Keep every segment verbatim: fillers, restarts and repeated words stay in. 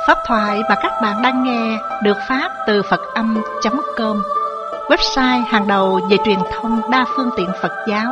Pháp thoại mà các bạn đang nghe được phát từ Phật âm chấm com, website hàng đầu về truyền thông đa phương tiện Phật giáo.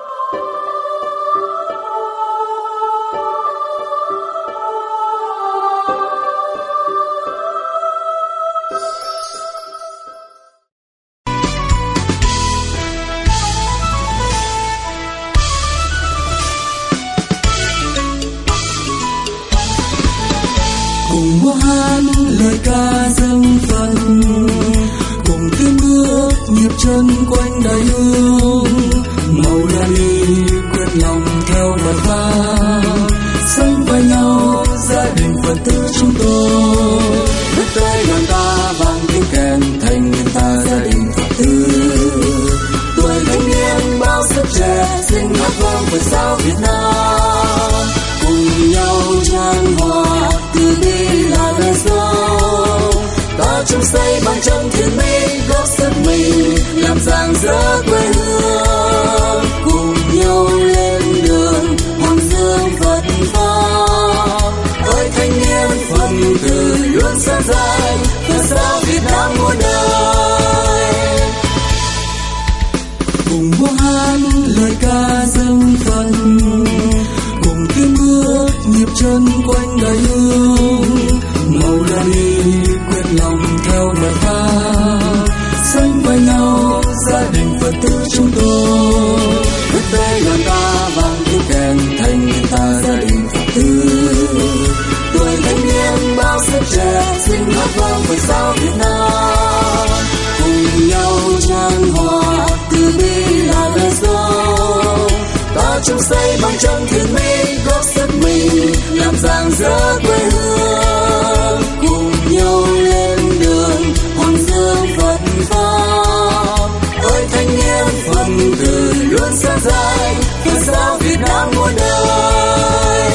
Cùng múa hát lời ca dâng Phật, cùng tiến bước nhịp chân quanh đại hương. Màu la ni quyết lòng theo Phật pháp, sống với nhau gia đình Phật tử chúng tôi. Đất tay đoàn ta vang tiếng kèn thành niên ta gia đình Phật tử. Tuổi thanh niên bao sức trẻ sinh hát vang Phật giáo Việt Nam. Cùng nhau chan hòa từ bi là lời sống, ta chung xây bằng chân thiện mỹ, góp sức mình làm rạng rỡ quê hương. Cùng nhau lên đường hoàng dương Phật pháp, ơi thanh niên Phật tử luôn sáng danh Phật giáo Việt Nam muôn đời. Cùng múa hát lời ca dâng Phật, cùng tiến bước nhịp chân quanh đại hương. Màu la ni quyết lòng theo Phật pháp, sống với nhau gia đình Phật tử chúng tôi. Đất đây đoàn ta vang tiếng kèn thành niên ta gia đình Phật tử. Tuổi thanh niên bao sức trẻ sinh hát vang Phật giáo Việt Nam. Cùng nhau chan hòa từ bi là lời sống, ta chung xây bằng chân thiện mỹ, góp sức mình làm rạng rỡ quê hương. Cùng nhau lên đường hoàng dương Phật pháp, ơi thanh niên Phật tử luôn sáng danh Phật giáo Việt Nam muôn đời.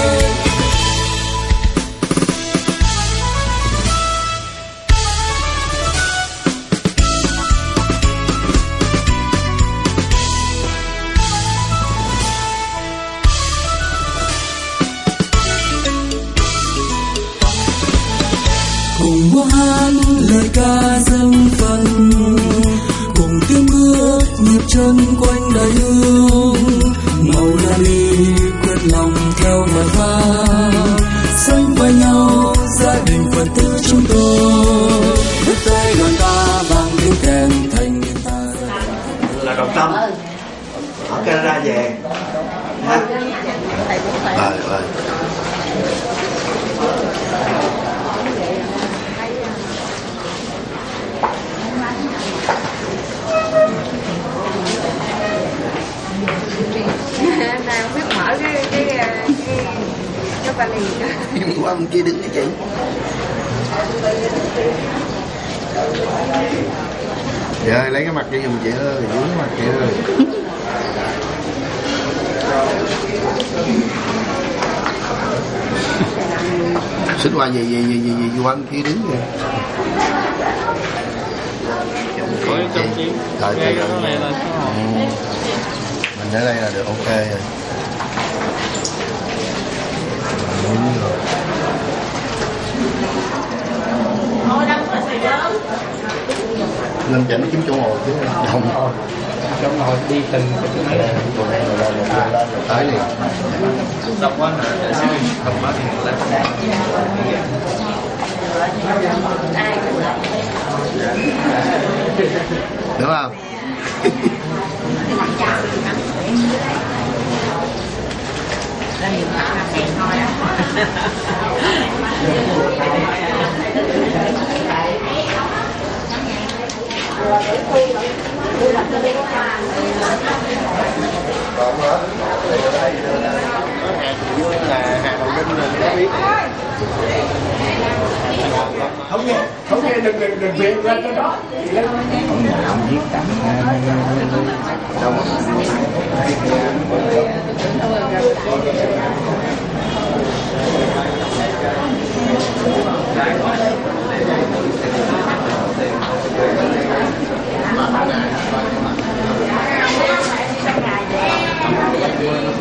Cùng múa hát lời ca dâng Phật, cùng tiến bước nhịp chân quanh đại hương. Màu la ni quyết lòng theo Phật pháp, sống với nhau gia đình Phật tử chúng tôi. Đất tay đoàn ta vang tiếng kèn thành niên ta là Đồng Tâm ở Canada về ha. Rồi rồi. Đang biết mở cái cái cái cái vali đó. Nhưng qua bên kia đứng cái chị. Chị ơi lấy cái mặt cho giùm chị ơi, vướng mặt chị ơi. Xích qua gì gì gì gì gì qua bên kia đứng kìa. Có cái trong chiến. Rồi cái cái này là mình ở đây là được ok rồi. Nên cho nó kiếm chỗ ngồi chứ không. chỗ ngồi đi từng cái này tới liền. đông quá để xíu không quá thì đúng không? Không nghe, không nghe đừng đừng đừng việc ra cho đó. Ông nhà ông viết tặng đâu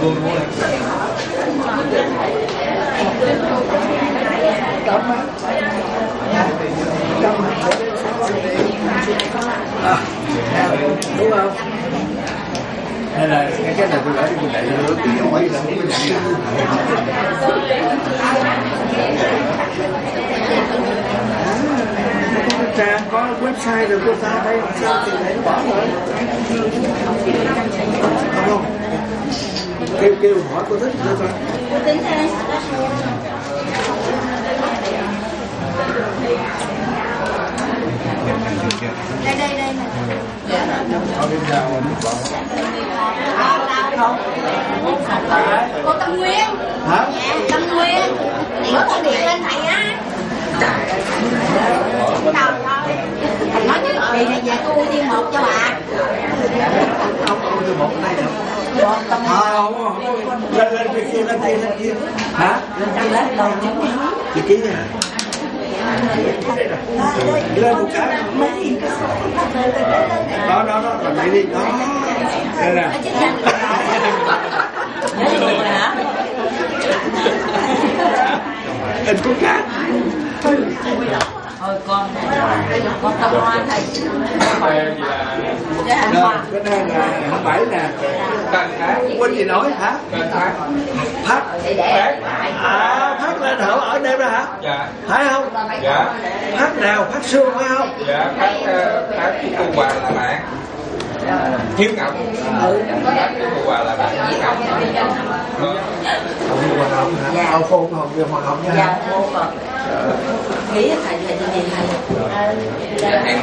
Cảm ơn. trăm à, đúng không? Hay là cái cái này tôi để tôi để cho nước tôi hỏi là không có nhận nào. Trang có website rồi cô ta đây sao thì phải bỏ rồi. Không kêu kêu hỏi cô thích cô ta. Cô tính đây. Đây đây đây. Ở bên nào mà nước bọt. Cô Tâm Nguyên. Hả? Tâm Nguyên. Có con điện lên thầy á. Đâu thôi. Thầy nói chứ kỳ này về tôi đi một cho bà. Không không tôi một đây được. Không không lên lên bên kia lên kia lên kia. Hả? Lên lên đầu chứng đi. Chị ký nè. Lên một cái. Đó đó đó còn đây đi đó. Đây nè. Anh có cá. Thôi con con Tâm Hoa thầy. Rồi, cái này là hai bảy nè. Quên gì nói hả? Phát. À, phát lên hở ở đêm đó hả? Dạ. Phải không? Dạ. Phát nào? Phát xương phải không? Dạ, phát phát cái cô Hòa là bạn. Hiếu Ngọc. Ừ. Phát cái cô Hòa là bạn Hiếu Ngọc. Không đi hoạt động hả? Dạ. Ông Phôn không đi hoạt động nha. Dạ, Phôn rồi. Nghĩ thầy thầy gì thầy? Dạ, em.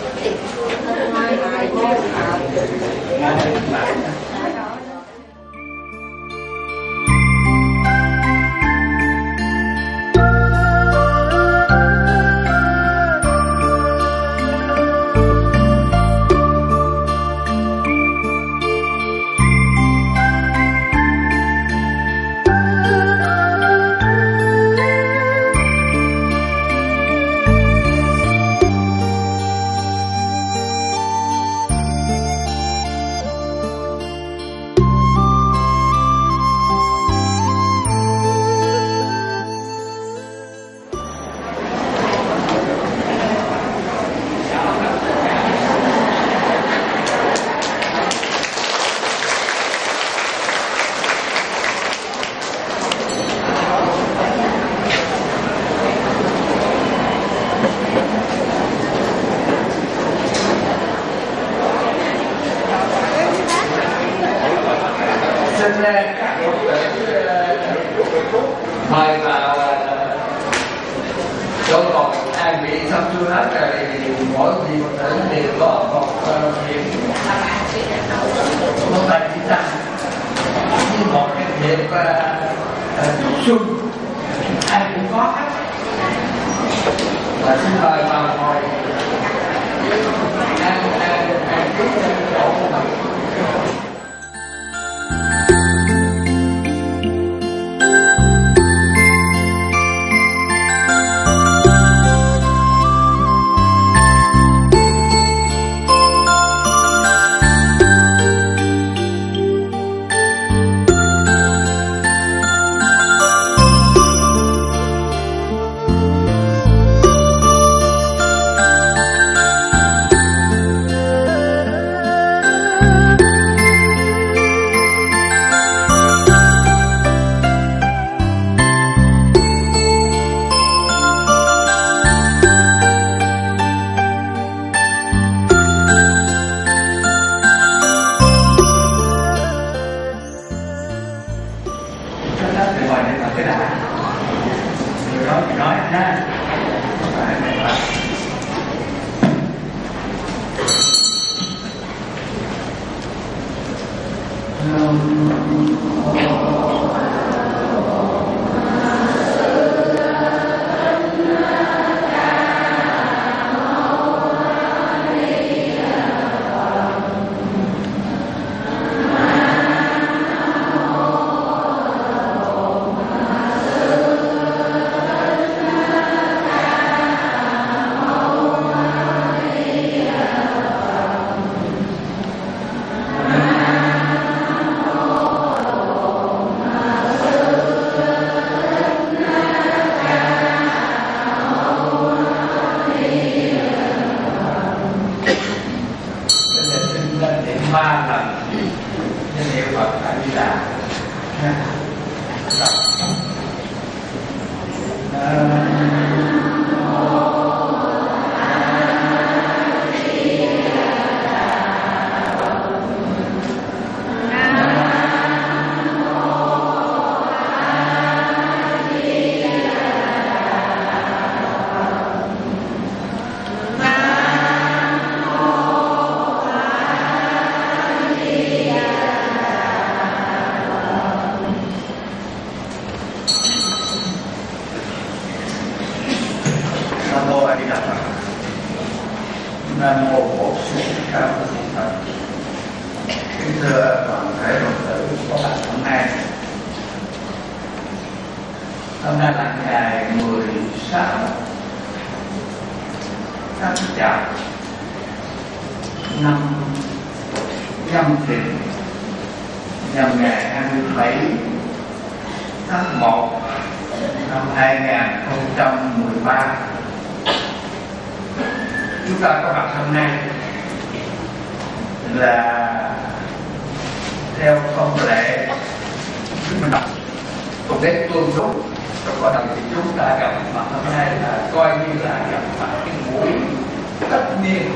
mời vào chỗ còn an vị xong xuôi hết rồi thì mỗi vị một tử đều có một việc một bài chỉ tăng như một cái việc chúc xuân ai cũng có hết. Và xin mời vào ngồi ăn ăn ăn chút chỗ của mình. Hôm nay là ngày mười sáu tháng Chạp năm Nhâm Thìn, nhằm ngày hai mươi bảy tháng một năm hai nghìn không trăm mười ba. Chúng ta có mặt hôm nay là theo thông lệ mình đọc một cái tuân thủ trong cộng đồng thì chúng ta gặp mặt hôm nay là coi như là gặp mặt cái buổi tất niên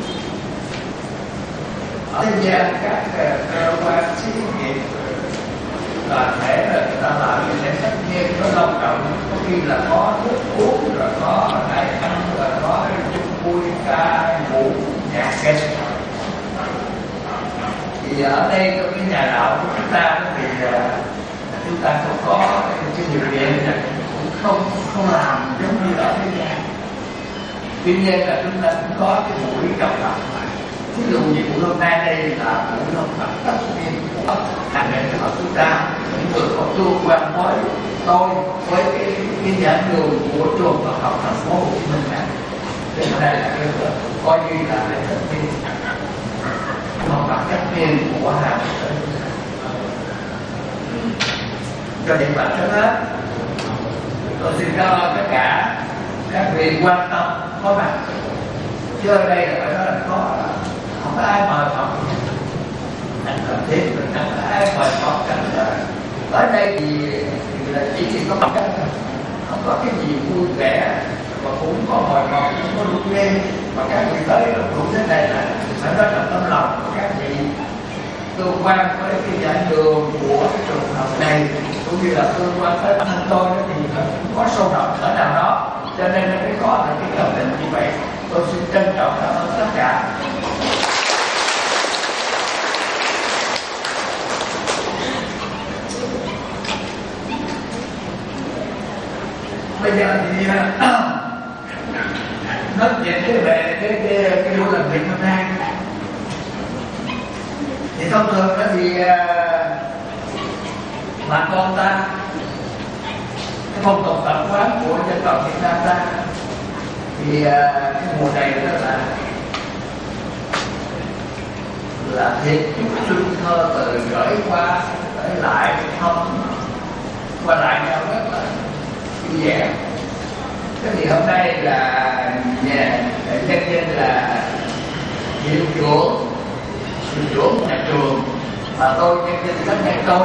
ở thế gian. Các cơ quan xí nghiệp là thể là người ta làm như thế tất niên nó long trọng, có khi là có nước uống, rồi có đại ăn, rồi có chung vui ca vũ nhạc kịch. Thì ở đây trong cái nhà đạo của chúng ta thì chúng ta không có cái điều kiện, cũng không không làm giống như ở thế gian. Tuy nhiên là chúng ta cũng có cái buổi trọng tập. Ví dụ như buổi hôm nay đây là buổi trọng tập tất niên của hàng ngày của chúng ta, những người có tu quan với tôi với cái cái giảng đường của trường Phật học thành phố Hồ Chí Minh này. Thế đây là cái coi như là cái tất niên, không phải tất niên của hàng ngày. Cho những bạn trước hết, tôi xin cảm ơn tất cả các vị quan tâm có mặt. Chứ ở đây là phải nói là có, không có ai mời Phật chẳng cần thiết, chẳng có ai mời Phật chẳng là ở đây thì, thì là chỉ thì có mặt không có cái gì vui vẻ, và cũng có mời Phật, cũng có lúc nghe. Mà các vị tới là cũng thế này là phải nói là tâm lòng của các vị tương quan với cái giảng đường của cái trường học này, cũng như là tương quan với bản thân tôi thì cũng có sâu rộng ở nào đó, cho nên nó mới có được cái cảm định như vậy. Tôi xin trân trọng cảm ơn tất cả. Bây giờ thì nói chuyện cái về cái cái cái buổi làm việc hôm nay. Thì thông thường đó thì bà con ta, cái phong tục tập quán của dân tộc Việt Nam ta, thì cái mùa này đó là là thiệt chút xuân thơ từ gửi qua tới lại không qua lại nhau rất là vui vẻ. Thế thì hôm nay là nhà nhân dân là hiệu trưởng hiệu trưởng nhà trường mà tôi nhân dân tất nhà tôi,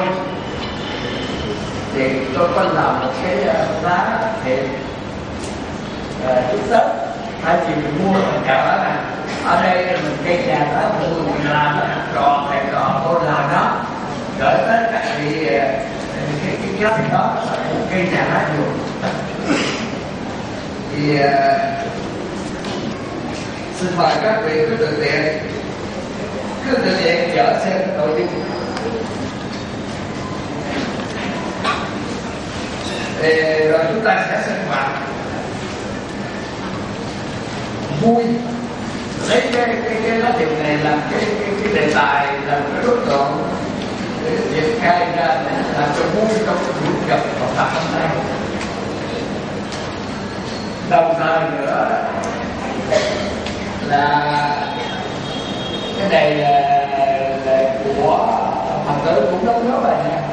thì tôi có làm một cái lá thiệp chúc Tết. Thay vì mình mua ở chợ này, ở đây mình cây nhà đó mình làm nó tròn này tròn, tôi làm nó gửi tới các vị cái cái giáo thì đó là một cây nhà lá vườn. Thì uh, xin mời các vị cứ tự tiện cứ tự tiện chở xem nội dung. Thì rồi chúng ta sẽ sinh hoạt vui, lấy cái cái cái lá thiệp này làm cái cái cái đề tài, làm cái đối tượng để triển khai ra để làm cho vui trong buổi gặp học tập hôm nay. Đồng thời nữa là cái này là, là của Phật tử cũng đóng góp bài nhạc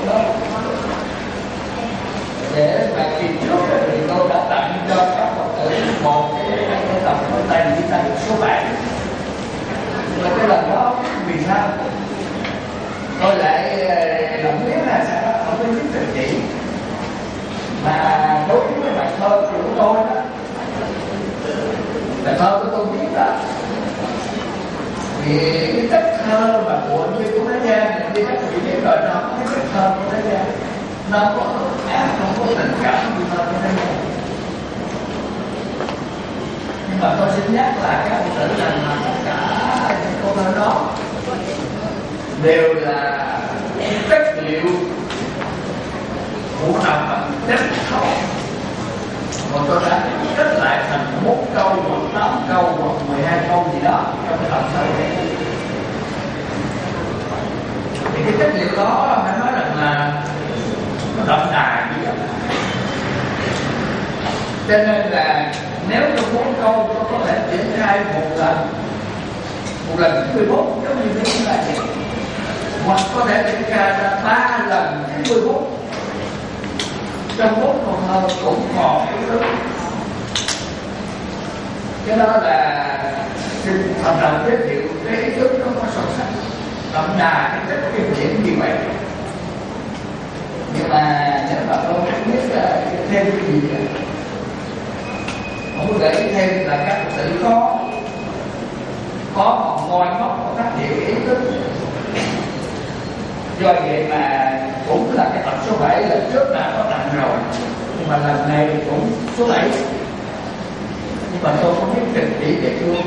để mà kịp lúc thì tôi đã tặng cho các Phật tử một cái cái tập đôi tay chỉ tay số bảy. Và cái lần đó vì sao tôi lại làm biết là sao không có biết tự chỉ, mà đối với bài thơ của tôi đó, bài thơ của tôi biết đó, thì cái cách thơ mà của như của thế gian như các vị biết rồi đó, cái cách thơ của thế gian nó có ác, không có tình cảm như thơ của thế gian. Nhưng mà tôi xin nhắc là các vị tử rằng là tất cả những câu thơ đó đều là chất liệu của nào bằng chất khẩu. Còn tôi đã kết lại thành một câu hoặc tám câu hoặc mười hai câu gì đó trong cái tập thơ này. Thì cái chất liệu đó phải nói rằng là nó đậm đà gì đó. Cho nên là nếu trong bốn câu nó có thể triển khai một lần, một lần chín mươi mốt giống như thế là vậy, hoặc có thể triển khai ra ba lần chín mươi mốt. Trong bốn câu thơ cũng còn cái thứ. Cái đó là xin phần đầu giới thiệu cái ý thức nó có sâu sắc, đậm đà cái chất kinh điển như vậy. Nhưng mà nếu mà tôi không biết là thêm cái gì nữa, không gợi ý thêm là các Phật tử có có một ngôi mốc của các địa ý thức. Do vậy mà cũng là cái tập số bảy, lần trước là có tặng rồi, nhưng mà lần này cũng số bảy, nhưng mà tôi không biết trình chỉ về chưa.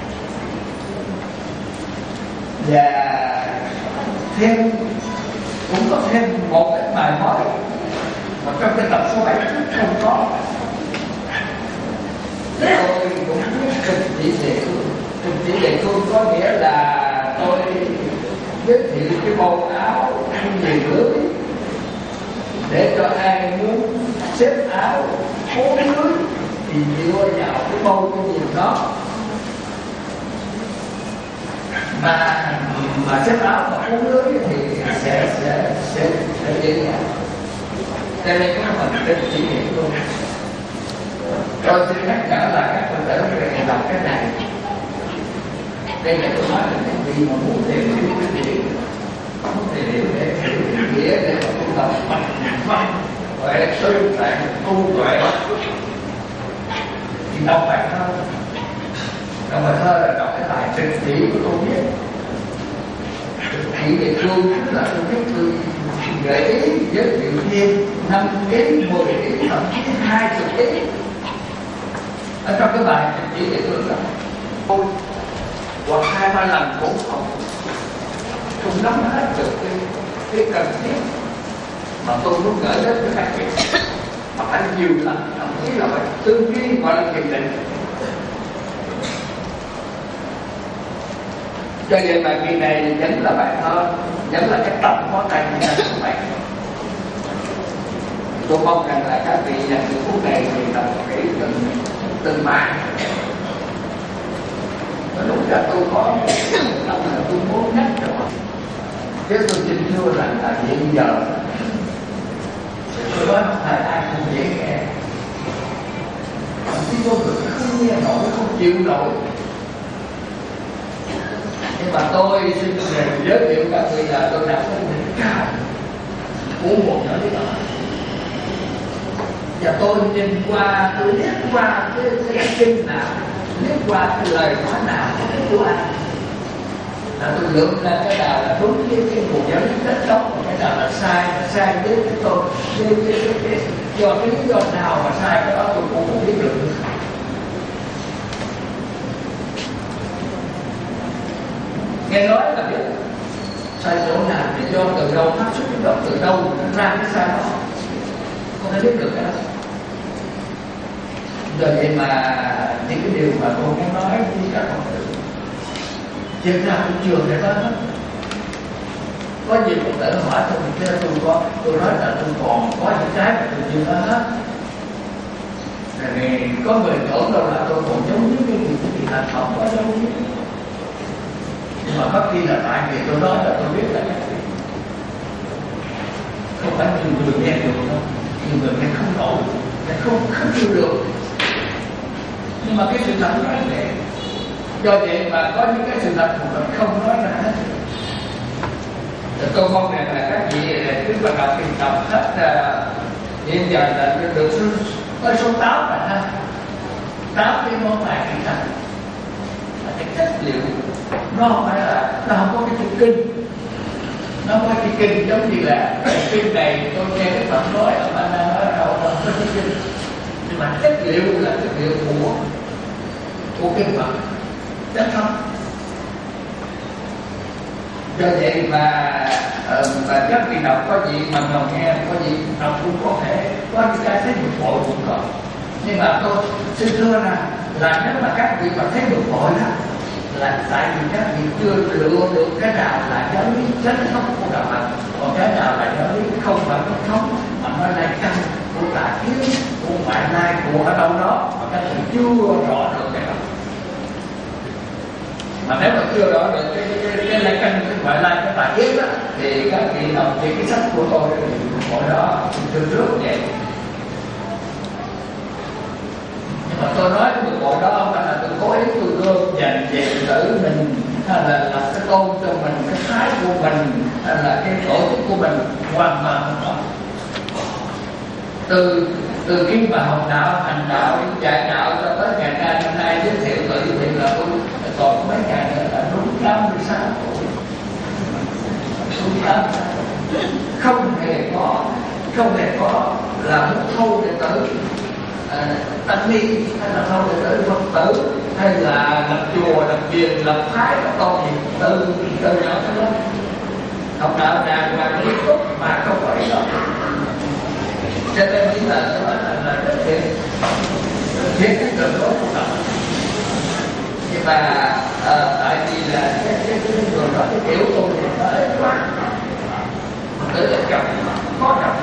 Và thêm cũng có thêm một cái bài mới mà trong cái tập số bảy không có. Tôi cũng biết trình chỉ về thương. Trình chỉ về thương có nghĩa là tôi giới thiệu cái màu áo nhiều lưới để cho ai muốn xếp áo bốn lưới thì đưa vào cái màu cái nhiều đó. Mà mà xếp áo mà bốn lưới thì sẽ sẽ sẽ sẽ dễ dàng. Cho nên các mình trình chỉ về thương. Tôi xin nhắc nhở là các Phật tử phải đọc cái này. Đây là tôi nói là những gì mà muốn tìm hiểu cái gì, muốn tìm hiểu để hiểu nghĩa để mà tu tập mạnh mạnh huệ sư tại tu tuệ thì đọc bài thơ. Đọc bài thơ là đọc cái bài trình chỉ của tôi biết. Trình chỉ về thương tức là tôi biết tôi gợi ý giới thiệu thêm năm ý, mười ý, thậm chí hai chục ý ở trong cái bài trình chỉ về thương là tôi hoặc hai ba lần cũng không không nắm hết được cái, cái cần thiết mà tôi muốn gửi đến với các vị, mà phải nhiều lần, thậm chí là phải tư duy gọi là kiềm định. Cho vậy mà kỳ này vẫn là bài thơ, vẫn là cái tập có tay như là các bạn. Tôi mong rằng là các vị dành từ phút này thì đọc kỹ từng từng bài. Lúc ra tôi có tâm là tôi muốn nhắc cho họ, chứ tôi xin thưa rằng là hiện giờ tôi nói không phải ai không dễ nghe, thậm chí có người không nghe nổi, không chịu nổi. Nhưng mà tôi xin giới thiệu các vị là tôi đã có đỉnh cao uống một nhỏ lý đó. Và tôi nhìn qua, tôi liếc qua cái, cái kinh nào, liếc qua cái lời nói nào của anh, là tôi lượng ra cái nào là đúng với cái nguồn giáo lý đất sống, và cái nào là sai, là sai với cái tôi, với cái, cái, cái, do cái lý do nào mà sai cái đó tôi cũng không biết được. Nghe nói là biết sai chỗ nào thì do từ đâu phát xuất cái động, từ đâu ra cái sai đó, không thể biết được cái đó. Do vậy mà những cái điều mà tôi muốn nói với các Phật tử thực ra cũng chưa thể nói hết. Có nhiều Phật tử hỏi tôi thì tôi có, tôi nói là tôi còn có những cái mà tôi chưa nói hết. Rồi có người tưởng đâu là tôi còn giống như cái gì thì là không có đâu. Nhưng mà bất kỳ là tại vì tôi nói là tôi biết là cái gì. Không phải nhiều người nghe được đâu, nhiều người nghe không nổi, nghe không không chịu được. Nhưng mà cái sự thật nói vậy. Do vậy mà có những cái sự thật của mình không nói ra hết. Tôi mong rằng là các vị cứ bắt đầu tìm đọc hết. Hiện giờ là được có số tám rồi ha. Tám cái món bài kỳ thật là cái chất liệu. Nó không phải là, nó không có cái chữ kinh. Nó không có cái kinh giống như là cái kinh này tôi nghe cái Phật nói ở Ba Na nói đâu không có cái kinh. Nhưng mà chất liệu là chất liệu của của kinh Phật chắc không. Do vậy mà uh, và các vị đọc có gì mà ngồi nghe, có gì đọc cũng có thể có những cái thấy bực bội cũng có. Nhưng mà tôi xin thưa là là nếu mà các vị mà thấy bực bội đó là tại vì các vị chưa lựa được cái nào là giáo lý chánh thống của đạo Phật, còn cái nào là giáo lý không phải chánh thống mà nó là căn của tà kiến, của ngoại lai, buộc ở đâu đó mà các vị chưa rõ được cái đó. Mà nếu mà chưa rõ được cái cái cái lai căn, cái ngoại lai, cái tà kiến đó, thì các vị đọc trên cái sách của tôi thì mỗi đó từ trước vậy. Nhưng mà tôi nói cái bộ đó không phải là tôi cố ý tôi gom dành về tử mình, hay là là cái tôn cho mình, cái thái của mình, hay là cái tổ chức của mình, hoàn toàn không có. Từ từ khi mà học đạo, hành đạo, dạy đạo cho tới ngày nay hôm nay giới thiệu tự thì là tôi còn mấy ngày nữa là đúng năm mươi sáu tuổi, đúng năm không hề có không hề có là một thâu đệ tử à, tăng ni, hay là thâu đệ tử Phật tử, hay là lập chùa, lập viện, lập phái, lập tôn gì từ từ nhỏ tới lớn học đạo đàng hoàng nghiêm túc mà không có ý đó. Cho nên chỉ là nói là, là rất thiệt thiệt cái đường lối của đạo. Nhưng mà à, tại vì là cái cái cái người đó cái kiểu tôi thì nó ấy quá, tự là chồng khó chồng.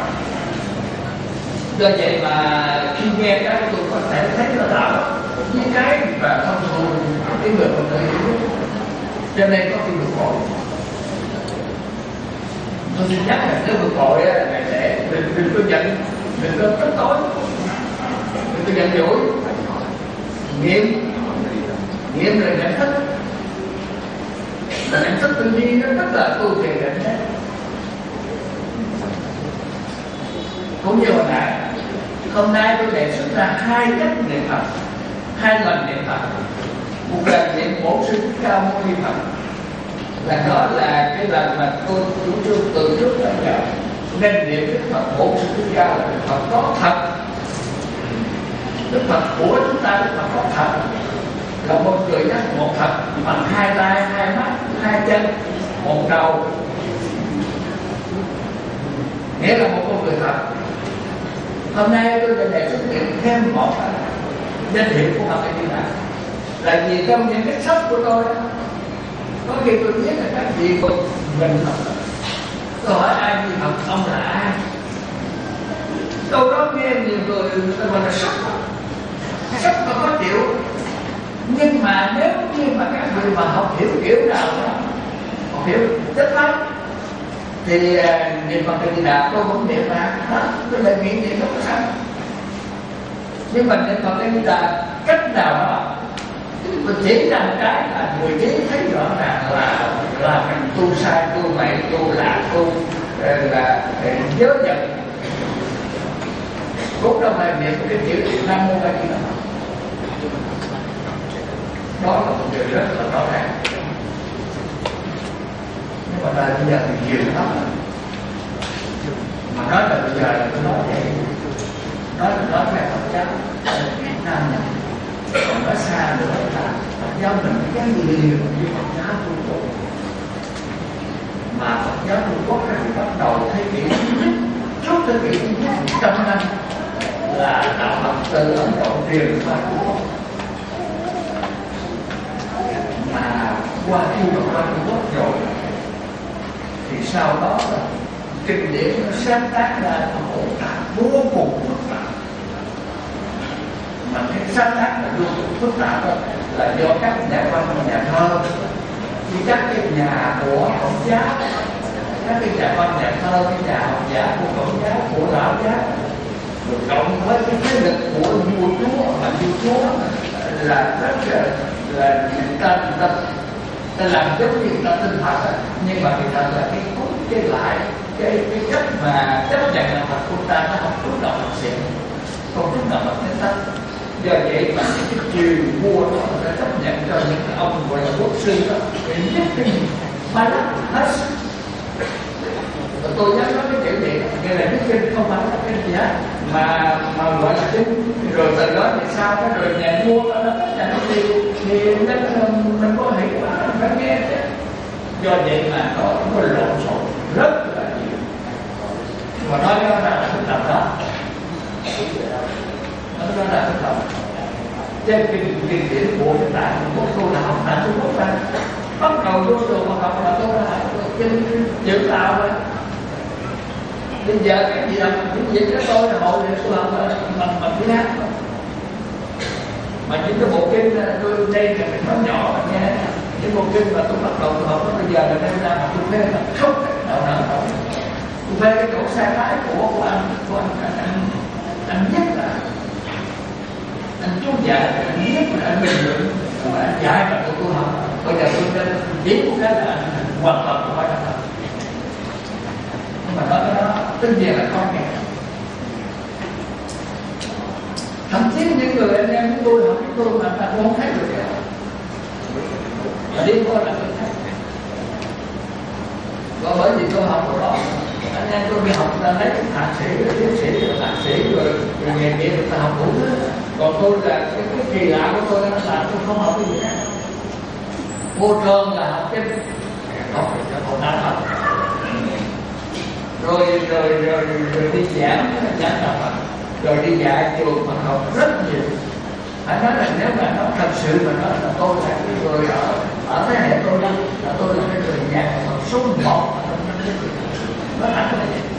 Do vậy mà khi nghe cái tôi có thể thấy là đạo với cái và thông thường cái người còn tự hiểu, cho nên có khi bực bội. Tôi xin nhắc là nếu bực bội là để đừng đừng có giận, đừng có tức tối, đừng có giận dỗi, nghiệm nghiệm là nhận thức, là nhận thức tự nhiên nó rất là tu thiền định đấy. Cũng như hồi nãy, hôm nay tôi đề xuất ra hai cách niệm Phật, hai lần niệm Phật. Một lần niệm Bổn Sư Thích Ca Mâu Ni Phật, là đó là cái lần mà tôi chủ trương từ trước đến giờ nên niệm Đức Phật Bổn Sư Thích Ca là Đức Phật có thật, Đức Phật của chúng ta, Đức Phật có thật là một người nhắc một thật bằng hai tay, hai mắt, hai chân, một đầu, nghĩa là một con người thật. Hôm nay tôi đã đề xuất niệm thêm một danh hiệu của Phật như này, là vì trong những cái sách của tôi có khi tôi biết là các vị cùng mình học. Tôi hỏi ai đi học, ông là ai? Câu đó nghe nhiều người gọi là sốc, sốc và khó chịu. Nhưng mà nếu như mà các vị mà học hiểu kiểu nào đó, học hiểu rất lắm, thì niệm Phật Di Đà tôi cũng niệm mà đó, tôi lại niệm niệm không có sao. Nhưng mà niệm Phật Di Đà cách nào đó tôi chỉ ra một cái là người trí thấy rõ ràng là là mình tu sai, tu bậy, tu lạc, tu là nhớ giận. Cũng đâu phải niệm cái chữ Nam Mô A Di Đà Phật. Đó là một điều rất là rõ ràng. Nhưng mà là bây giờ thì nhiều lắm. Mà nói là bây giờ là tôi nói vậy, nói là nói về Phật giáo Việt Nam này, còn nói xa nữa là Phật giáo mình cái gì liền với Phật giáo Trung Quốc. Mà Phật giáo Trung Quốc thì bắt đầu thế kỷ trước thế kỷ một trăm năm là đạo Phật từ Ấn Độ truyền qua Trung Quốc. Mà qua khi mà qua Trung Quốc rồi thì sau đó là kinh điển nó sáng tác ra một hỗn tạp vô cùng phức tạp. Mà cái sáng tác là vô cùng phức tạp đó là do các nhà văn và nhà thơ, như các cái nhà của Phật giáo, các cái nhà văn nhà thơ, cái nhà học giả của Phật giáo, của Đạo giáo, được cộng với cái thế lực của vua chúa, mà vua chúa là rất là là người ta người ta ta làm giống như người ta tin Phật, nhưng mà người ta là cái cốt cái lại cái cái cách mà chấp nhận là Phật của ta nó không trúng động Phật xịn, không trúng động Phật thế sách. Do vậy mà cái triều vua đó người ta chấp nhận cho những cái ông gọi là quốc sư đó để nhất cái ba lắc hết sức. Tôi nhắc nói cái chữ gì nghĩa là đức kinh không phải là cái gì hết mà mà gọi là kinh, rồi từ đó thì sao cái rồi nhà vua nó nó nhận thì thì nên mình có hiểu quá phải nghe chứ. Do vậy mà nó nó lộn xộn rất là nhiều, mà nói nó là phức tạp đó, nó là phức tạp. Trên kinh kinh điển của chúng ta Trung Quốc tôi là học tại Trung Quốc ra, bắt đầu vô trường mà học là tôi là kinh chữ Tàu rồi. Bây giờ cái gì là những gì cái tôi là hội để tôi học bằng bằng tiếng Anh, Mà những cái bộ kinh tôi đây là mình nói nhỏ mà nghe, những bộ kinh mà tôi bắt đầu tôi học bây giờ là đem ra mà tôi phê là không đạo nào đâu. Tôi phê cái chỗ sai trái của của anh của anh anh anh, anh nhất là anh chú dạy, anh nhất là anh bình luận, mà anh dạy mà tôi tôi học. Bây giờ tôi nên biết một cái là anh hoàn toàn không phải là thật. Nhưng mà nói cái đó tất nhiên là con nghe. Thậm chí những người anh em của tôi học với tôi mà ta cũng không thấy được cái đó. Và đi coi là tôi thấy. Và bởi vì tôi học ở đó, anh em tôi đi học ta lấy thạc sĩ, tiến sĩ, thạc sĩ rồi rồi nghề nghiệp ta học đủ hết. Còn tôi là cái, cái kỳ lạ của tôi là tôi không học cái gì hết. Vô trường là học cái học cái học đạo học. Rồi rồi rồi rồi đi giảng giảng đạo Phật. Rồi đi dạy trường mà học rất nhiều. Phải nói là nếu mà nó thật sự mà nói là tôi là cái người ở ở thế hệ tôi đó, là tôi là cái người dạy mà số một mà nó thẳng là vậy.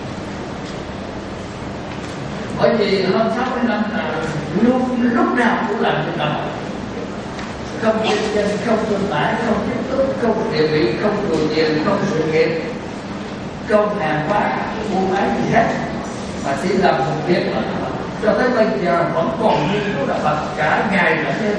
Bởi vì hơn sáu mươi năm là luôn lúc nào cũng làm việc đó, không kinh doanh, không thương mại, không tiếp xúc, không địa vị, không cùi tiền, không sự nghiệp, không hàng hóa, buôn bán gì hết, mà chỉ làm một việc mà cho tới bây giờ vẫn còn nghiên cứu đạo Phật cả ngày cả đêm.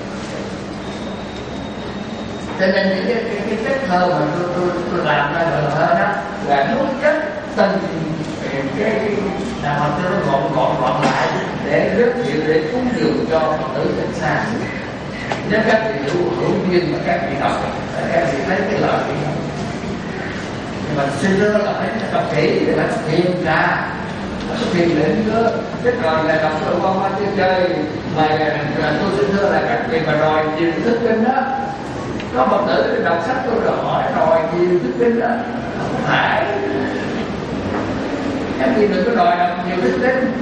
Cho nên những cái cái, cái chất thơ mà tôi tôi tôi làm ra gọi là thơ đó là nuốt chất từng cái, cái đạo Phật cho nó gọn gọn gọn lại để rất thiệu để cúng dường cho Phật tử trên xa. Nếu các vị hữu hữu duyên mà các vị đọc, các vị thấy cái lợi gì đó. Nhưng mà xưa là phải đọc kỹ để phải tìm ra. Nó phiền đến nữa, cái rồi là đọc rồi qua qua chơi chơi mà tôi xin thưa là các vị mà đòi nhiều thức kinh đó, có Phật tử đọc sách tôi rồi hỏi đòi nhiều thức kinh đó, không phải. Các vị đừng có đòi đọc nhiều thức kinh.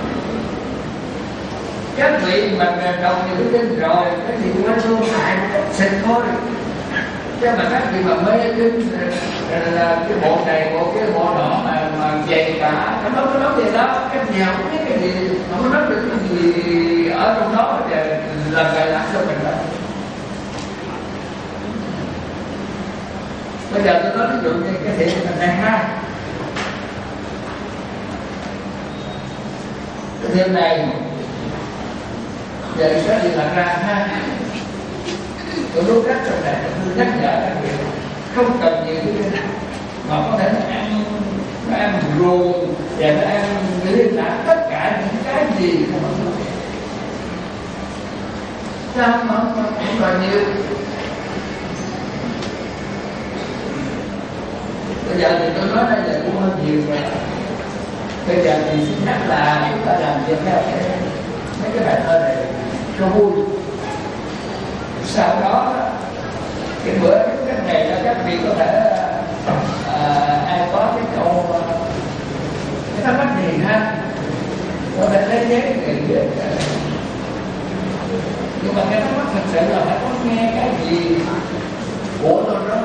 Các vị mà đọc nhiều thức kinh rồi, các vị cũng phải thương hại một cách xịt thôi. Chứ mà các vị mà mê kinh là cái bộ này, bộ cái bộ nọ mà mà dày cả, nó có nói gì đó, các nhà không biết cái gì, không có nói được cái gì ở trong đó để làm bài lạc cho mình đó. Bây giờ tôi nói ví dụ như cái thiện mình này ha, cái thiện này giờ sẽ đi lạc ra ha. Tôi lúc rất trong này tôi nhắc nhở các vị không cần nhiều cái gì mà có thể nó ăn nó ăn ruồng và nó ăn liên lạc tất cả những cái gì mà nó không thể. Sao mà không không đòi nhiều. Bây giờ thì tôi nói đây là cũng hơi nhiều rồi. Bây giờ thì xin nhắc là chúng ta làm việc theo cái mấy cái bài thơ này cho vui. Sau đó cái bữa cái ngày là các vị có thể à, ai có cái câu cái thắc mắc gì ha, có thể lấy giấy để viết. Nhưng mà cái thắc mắc thật sự là phải có nghe cái gì của tôi nói,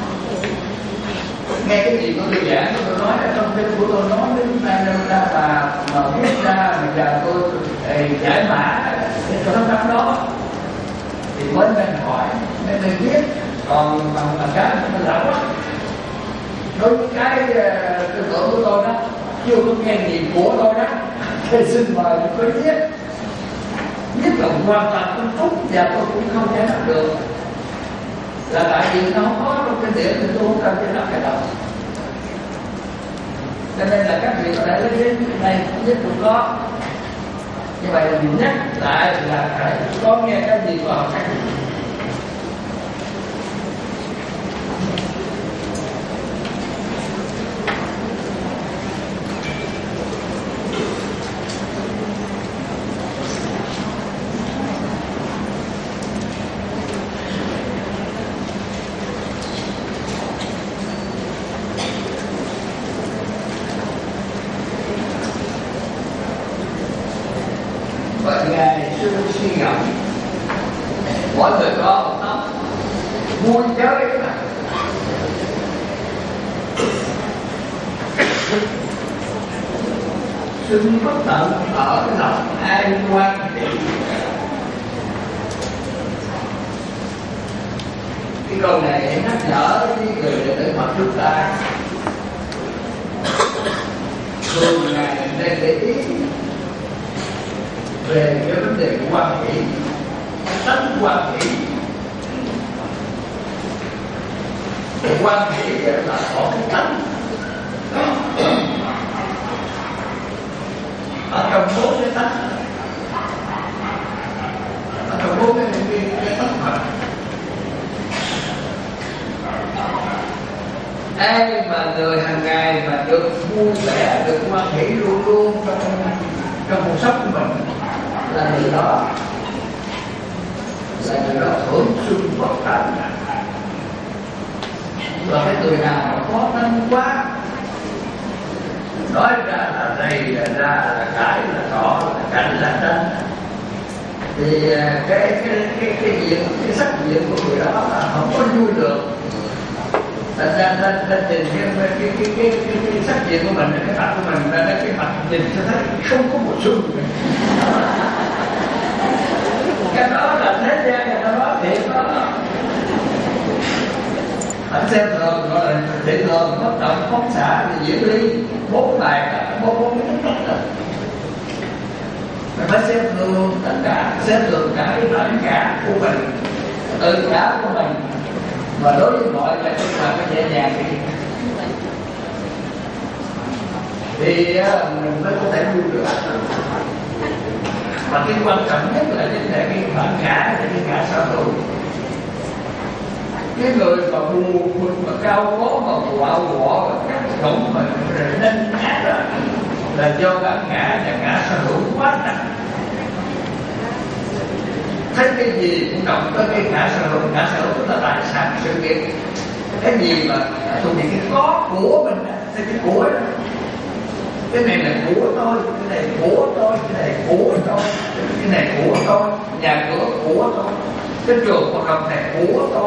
nghe cái gì của tôi giảng tôi nói ở trong kinh của tôi nói đến nay đâu ra và mà viết ra bây giờ tôi giải mã cái thắc mắc đó thì mới nên hỏi nên nên biết. Còn bằng bằng cái mình lắm á, đối với cái tư tưởng của tôi đó chưa có nghe gì của tôi đó thì xin mời tôi viết viết là hoàn toàn tôi phúc và tôi cũng không thể làm được, là tại vì nó không có trong kinh điển thì tôi không cần phải làm cái đó. Cho nên là các vị có thể lấy đến này viết cũng có. Như vậy là mình nhắc lại là phải có nghe cái gì vào cái gì. Bởi ngày xưa suy ngẫm mỗi người có một tấm vui chơi mà xin bất tận ở lòng ai quan trị câu này nhắc nhở với người đệ tử Phật chúng ta thường ngày nên để ý về cái vấn đề của quan hỷ, tánh quan hỷ. Quan hỷ là có cái tánh ở trong bốn cái tánh, ở trong bốn cái cái cái tánh Phật. Ai mà người hàng ngày mà được vui vẻ, được quan hỷ luôn luôn trong trong cuộc sống của mình là người đó là người đó hưởng xuân Phật tánh. Và cái người nào mà có năng quá, nói ra là đây là ra là cái là đó là cảnh là tranh, thì cái cái cái cái diện cái sắc diện của người đó là không có vui được. Thành ra nên nên nhìn cái cái cái cái cái, cái sắc diện của mình, cái mặt của mình ra cái mặt nhìn cho thấy không có một xuân. Cái đó là thế gian người ta nói thiệt đó. Anh xem thường gọi là thị thường, bất động, phóng xạ, diễn ly, bốn bài, bốn bốn cái tất cả. Mình phải xem thường tất cả, xem thường cả cái bản ngã của mình, tự ngã của mình, và đối với mọi người chúng ta phải nhẹ nhàng đi. Thì mình mới có thể vui được. Và cái quan trọng nhất là cái cái bản ngã, là cái ngã sở hữu. Cái người mà buồn bực mà cao có mà quạo quọ mà cắt cổng mà nên ác đó là do bản ngã và ngã sở hữu quá nặng. Thấy cái gì cũng động tới cái ngã sở hữu, ngã sở hữu là tài sản sự nghiệp. Cái gì mà thuộc về cái có của mình, cái cái của đó, cái này là của tôi, cái này của tôi, cái này của tôi, cái này của tôi, nhà cửa của tôi, cái trường hoạt động này của tôi.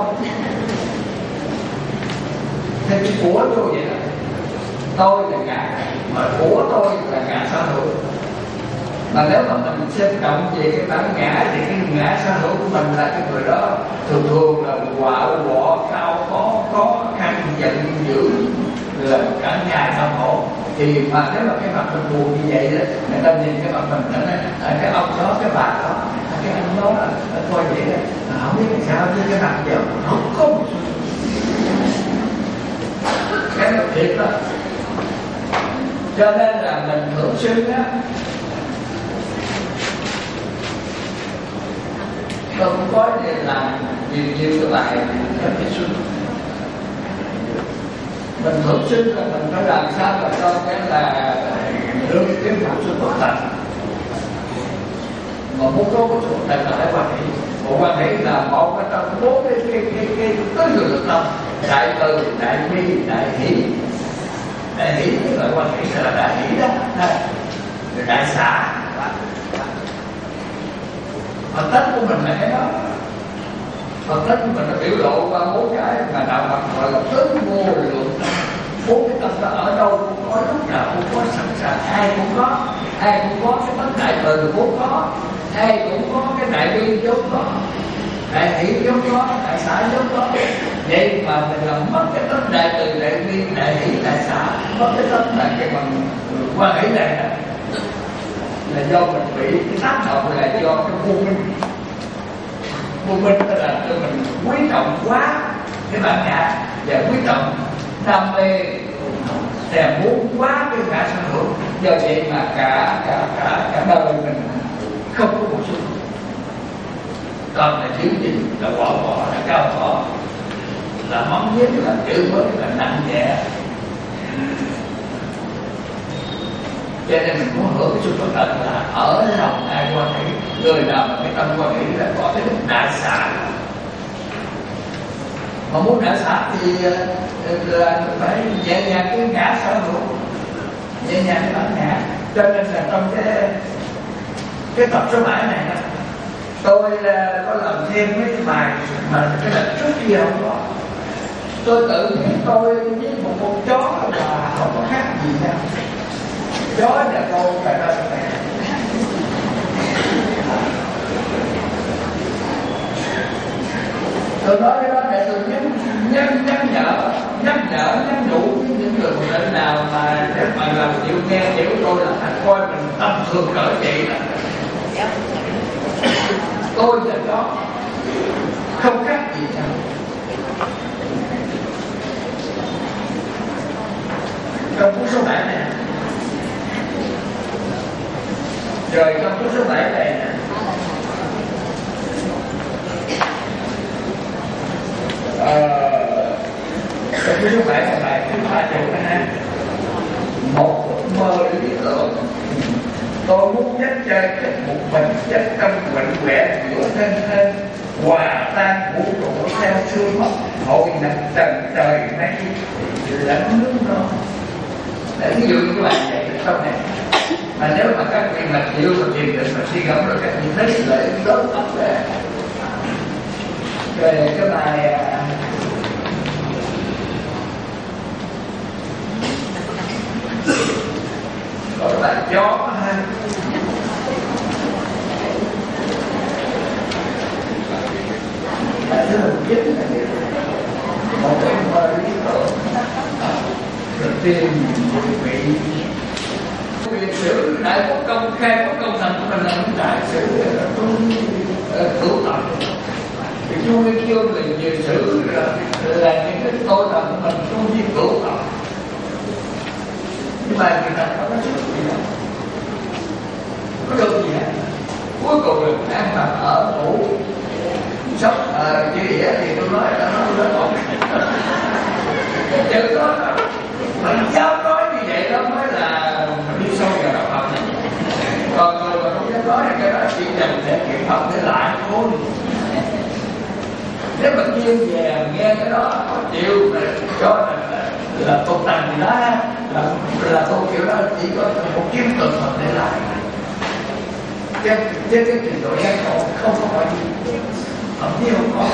Thế cái của tôi vậy đó, tôi là ngã, mà của tôi là ngã sở hữu. Mà nếu mà mình xem trọng về cái bản ngã thì cái ngã sở hữu của mình là cái người đó thường thường là quạo quọ, cao có, có khăn giận dữ, là cả ngày đau khổ. Thì mà nếu mà cái mặt mình buồn như vậy đó, người ta nhìn cái mặt mình nó nói cái ông đó, cái bà đó, cái anh đó là coi vậy đó, không biết làm sao chứ cái mặt giờ không có một cái nó thiệt đó. Cho nên là mình thường xuyên á, tôi cũng có để làm nhiều nhiều cái bài rất là xuân. Mình thường xuyên là mình phải làm sao mà cho cái là đưa cái cuộc xuân Phật tánh. Mà muốn có cái cuộc này là phải quan hệ. Một quan hệ là một cái trong bốn cái cái cái cái tứ người lực tâm: đại từ, đại bi, đại hỷ. Đại hỷ cái loại quan hệ là đại hỷ đó, rồi đại xả. Phật tánh của mình là cái đó. Phật tánh của mình nó biểu lộ qua bốn cái mà đạo Phật gọi là tứ vô lượng. Bốn cái tâm đó ở đâu cũng có, lúc nào cũng có, sẵn sàng, ai cũng có, ai cũng có cái tánh đại từ vốn có, ai cũng có cái đại bi vốn có, đại hỷ vốn có, đại xả vốn có. Vậy mà mình làm mất cái tánh đại từ, đại bi, đại hỷ, đại xả, mất cái tánh là cái bằng quan hệ này đó, là do mình bị cái tác động, là do cái vô minh. Vô minh tức là cho mình quý trọng quá cái bản ngã và quý trọng đam mê, thèm muốn quá cái ngã sở hữu. Do vậy mà cả cả cả cả đời mình không có một xuân. Còn là thiếu gì là bỏ bỏ, là cao bỏ, là móng nhất, là chữ mới, là nặng nhẹ. Cho nên mình muốn hưởng cái xuân Phật tánh là ở lòng ai quan hệ. Người nào mà cái tâm quan hệ là có cái đại xả. Mà muốn đại xả thì là phải nhẹ nhàng cái ngã sở hữu, nhẹ nhàng cái bản ngã. Cho nên là trong cái cái tập số bảy này đó, tôi có làm thêm mấy cái bài mà cái lần trước kia không có. Tôi tự nhiên tôi với một con chó là không có khác gì đâu. Chó là con phải ra này. Tôi nói cái đó để tôi nhấn mà chịu nghe chịu tôi là phải coi mình tâm thường cỡ vậy là tôi là đó không khác gì nhau. Trong cuốn số bảy này, rồi trong cuốn số bảy này nè, trong cuốn số bảy là bài thứ ba chục này, một ước mơ lý tưởng. Tôi muốn dắt chơi chết một mình, dắt trong quạnh quẻ giữa thân thân, hòa tan vũ trụ theo sương mất, hội nằm trần trời mây lẫn nước non. Để ví dụ như bạn vậy sau này, mà nếu mà các vị mà chịu mà thiền định mà suy ngẫm rồi các vị thấy lợi lớn lắm đấy. Rồi cái bài có cái bài chó ha, bài thứ một chính là một cái mơ lý tưởng. Đầu tiên một vị lịch sử đại quốc công khai quốc công thần của mình là một đại sử cửu tộc. Thì Chu Nguyên Chương thì nhiều sử là những cái tôi thần của mình tu di cửu tộc. Nhưng mà người ta không có sự gì đâu, có được gì hết. Cuối cùng là ăn mặc ở ngủ sống ở chữ đĩa thì tôi nói là nó lớn ổn. Chữ đó mình dám nói như vậy đó mới là đi sâu vào đạo Phật. Còn người mà không dám nói thì cái đó chỉ dành để kiểm Phật để lại thôi. Nếu mà chuyên về nghe cái đó khó chịu mà cho là là tu hành gì đó là là tu kiểu đó chỉ có một kiếm tuần Phật để lại. Chứ chứ cái trình độ giác ngộ không có phải gì, thậm chí không có.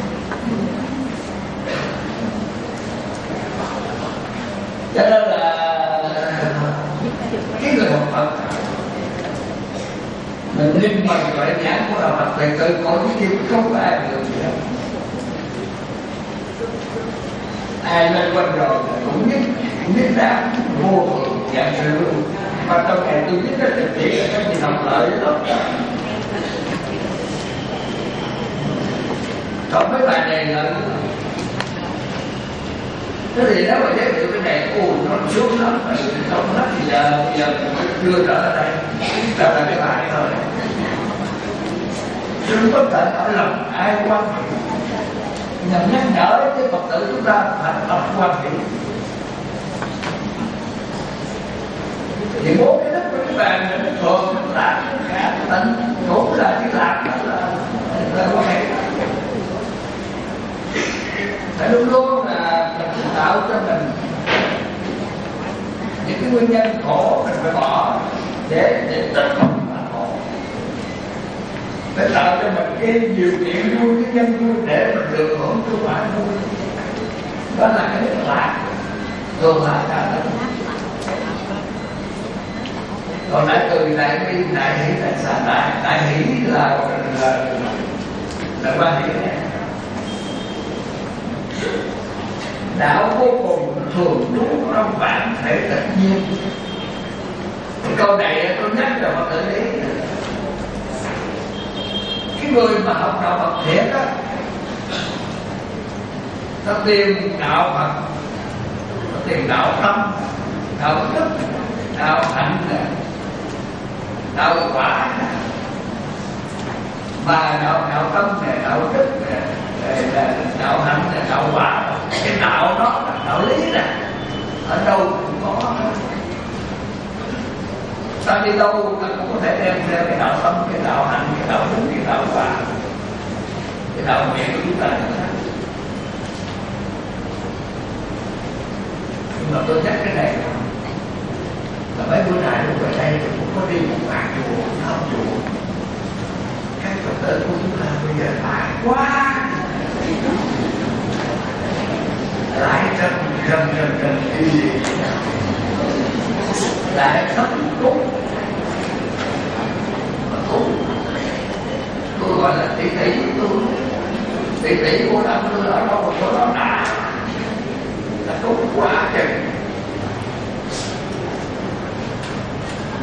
Cho nên là cái người học Phật mình linh bằng gọi nhãn của đạo Phật về tự có cái kia không có ai được gì đâu. Ai lên quanh rồi cũng nhất cũng nhất đáp vô thường dạng sự luôn. Và trong ngày tôi nhất rất thực tiễn là các chị học lợi lắm. Còn mấy bài này là thế thì nếu mà giới thiệu cái này, ồ nó xuống lắm, không hết thì giờ bây giờ đưa trở lại đây, trở lại cái bài thôi. Đừng có thể ở lòng ai quan hệ, nhằm nhắc nhở cái Phật tử chúng ta phải tập quan hệ. Thì bốn cái đất của cái bàn này nó thường nó lạc cả tận cũng là cái lạc đó là là quan hệ. Phải luôn luôn là mình tạo cho mình những cái nguyên nhân khổ mình phải bỏ để để tất không mà khổ, để tạo cho mình cái điều kiện vui, cái nhân vui để mình được hưởng cái quả vui. Đó là cái lạc, thường là cả đó. Còn đại từ đại bi đại hỷ đại xả đại đại hỷ là là là quan hệ này. Đạo vô cùng thường trú trong bản thể tự nhiên. Câu này tôi nhắc cho mọi người ý, cái người mà học đạo Phật thiệt á, nó tìm đạo Phật, nó tìm đạo tâm, đạo đức, đạo hạnh, đạo quả. Mà đạo đạo tâm này, đạo đức này, là đạo hạnh là đạo quả. Cái đạo đó là đạo lý nè, ở đâu cũng có. Ta đi đâu ta cũng có thể đem theo cái đạo tâm, cái đạo hạnh, cái đạo đức, cái đạo quả, cái đạo nguyện của chúng ta. Nhưng mà tôi nhắc cái này là mấy bữa nay lúc ở đây tôi cũng có đi một vài chùa, thăm chùa. Các Phật tử của chúng ta bây giờ phải quá, lại trần trần trần trần đi gì lại sống cúng mà cúng tôi gọi là tỷ tỷ của tôi, tỷ tỷ của năm tôi ở đâu mà có đó đã là cúng quá chừng.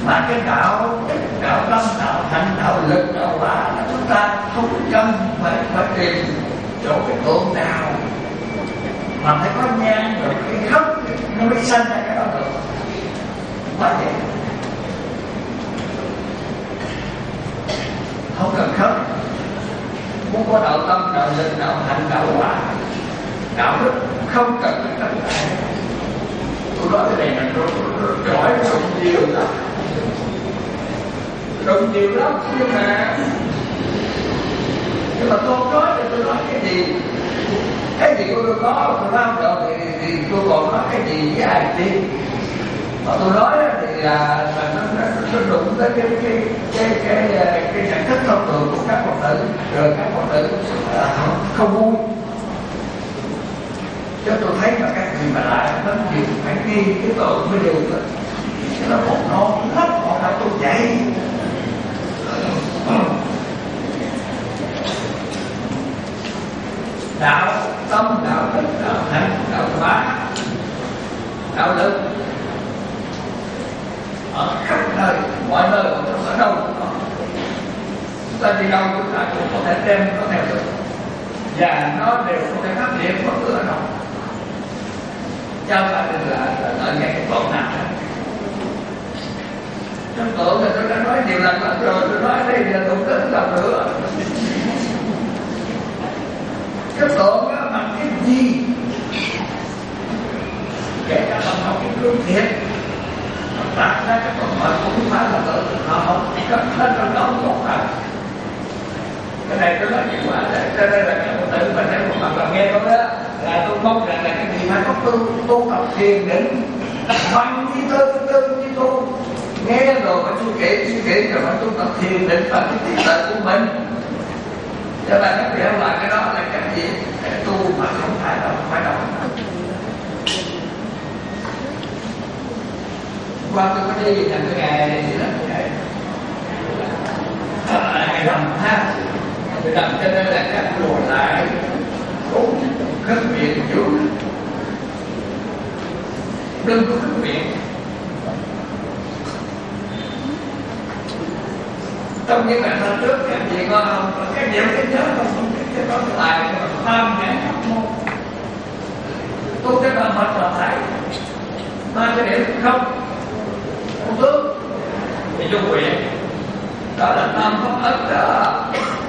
Mà cái đạo đạo tâm, đạo hạnh, đạo lực, đạo quả là chúng ta không cần phải phải tìm chỗ cái tượng nào mà phải có nhang rồi cái khóc nó mới sanh ra cái đó được. Quá vậy, không cần khóc. Muốn có đạo tâm, đạo lực, đạo hạnh, đạo quả, đạo đức, không cần phải tất cả. Tôi nói cái này là tôi giỏi rộng nhiều lắm, rộng nhiều lắm nhưng mà nhưng mà tôi nói thì tôi nói cái gì, cái gì tôi có tôi làm rồi thì, thì tôi còn nói cái gì với ai tin. Mà tôi nói thì là nó, nó, nó đụng tới cái cái cái cái cái, cái nhận thức thông thường của các Phật tử, rồi các Phật tử uh, không, không vui. Chứ tôi thấy mà các vị mà lại nó nhiều phải ghi cái tượng mới được, nó còn non hết, còn phải tôi dạy. Đạo tâm, đạo đức, đạo hạnh, đạo quả, đạo lực ở khắp nơi, mọi nơi, ở đâu chúng ta đi đâu chúng ta cũng có thể đem nó theo được, và nó đều có thể phát triển bất cứ ở đâu. Cháu phải là ở ngay cái tượng nào. Trong tượng thì tôi đã nói nhiều lần rồi, tôi nói ở đây giờ tôi đến lần nữa. Cái tượng đó bằng cái gì? Kể cả bằng học cái lương thiện, đặt ra cái phần mệnh cũng không phải là tượng, họ không cất lên trong đó một phần. Cái này tôi nói chuyện quả để cho nên là các Phật tử mình để một phần là nghe tôi đó, là tôi mong rằng là cái gì mà có tu tu tập thiền định, bằng như tư tư như tu, nghe rồi phải suy nghĩ suy nghĩ rồi phải tu tập thiền định bằng cái trí tuệ của mình. Cho nên các vị hỏi lại cái đó là cái gì? Cái tu mà không phải đâu, không phải đâu. Qua tôi có đi là cái ngày này gì đó, ngày rằm ha, ngày rằm cho nên là các chùa lại cũng khất miệng chú, đừng có khất miệng. Trong những ngày hôm trước các vị có không? Các vị có nhớ không? Cái đó lại tham ngã pháp môn. Tôi cái bà Phật là thấy mà cái điểm không không tướng thì vô quyền. Đó là tam pháp ức đó.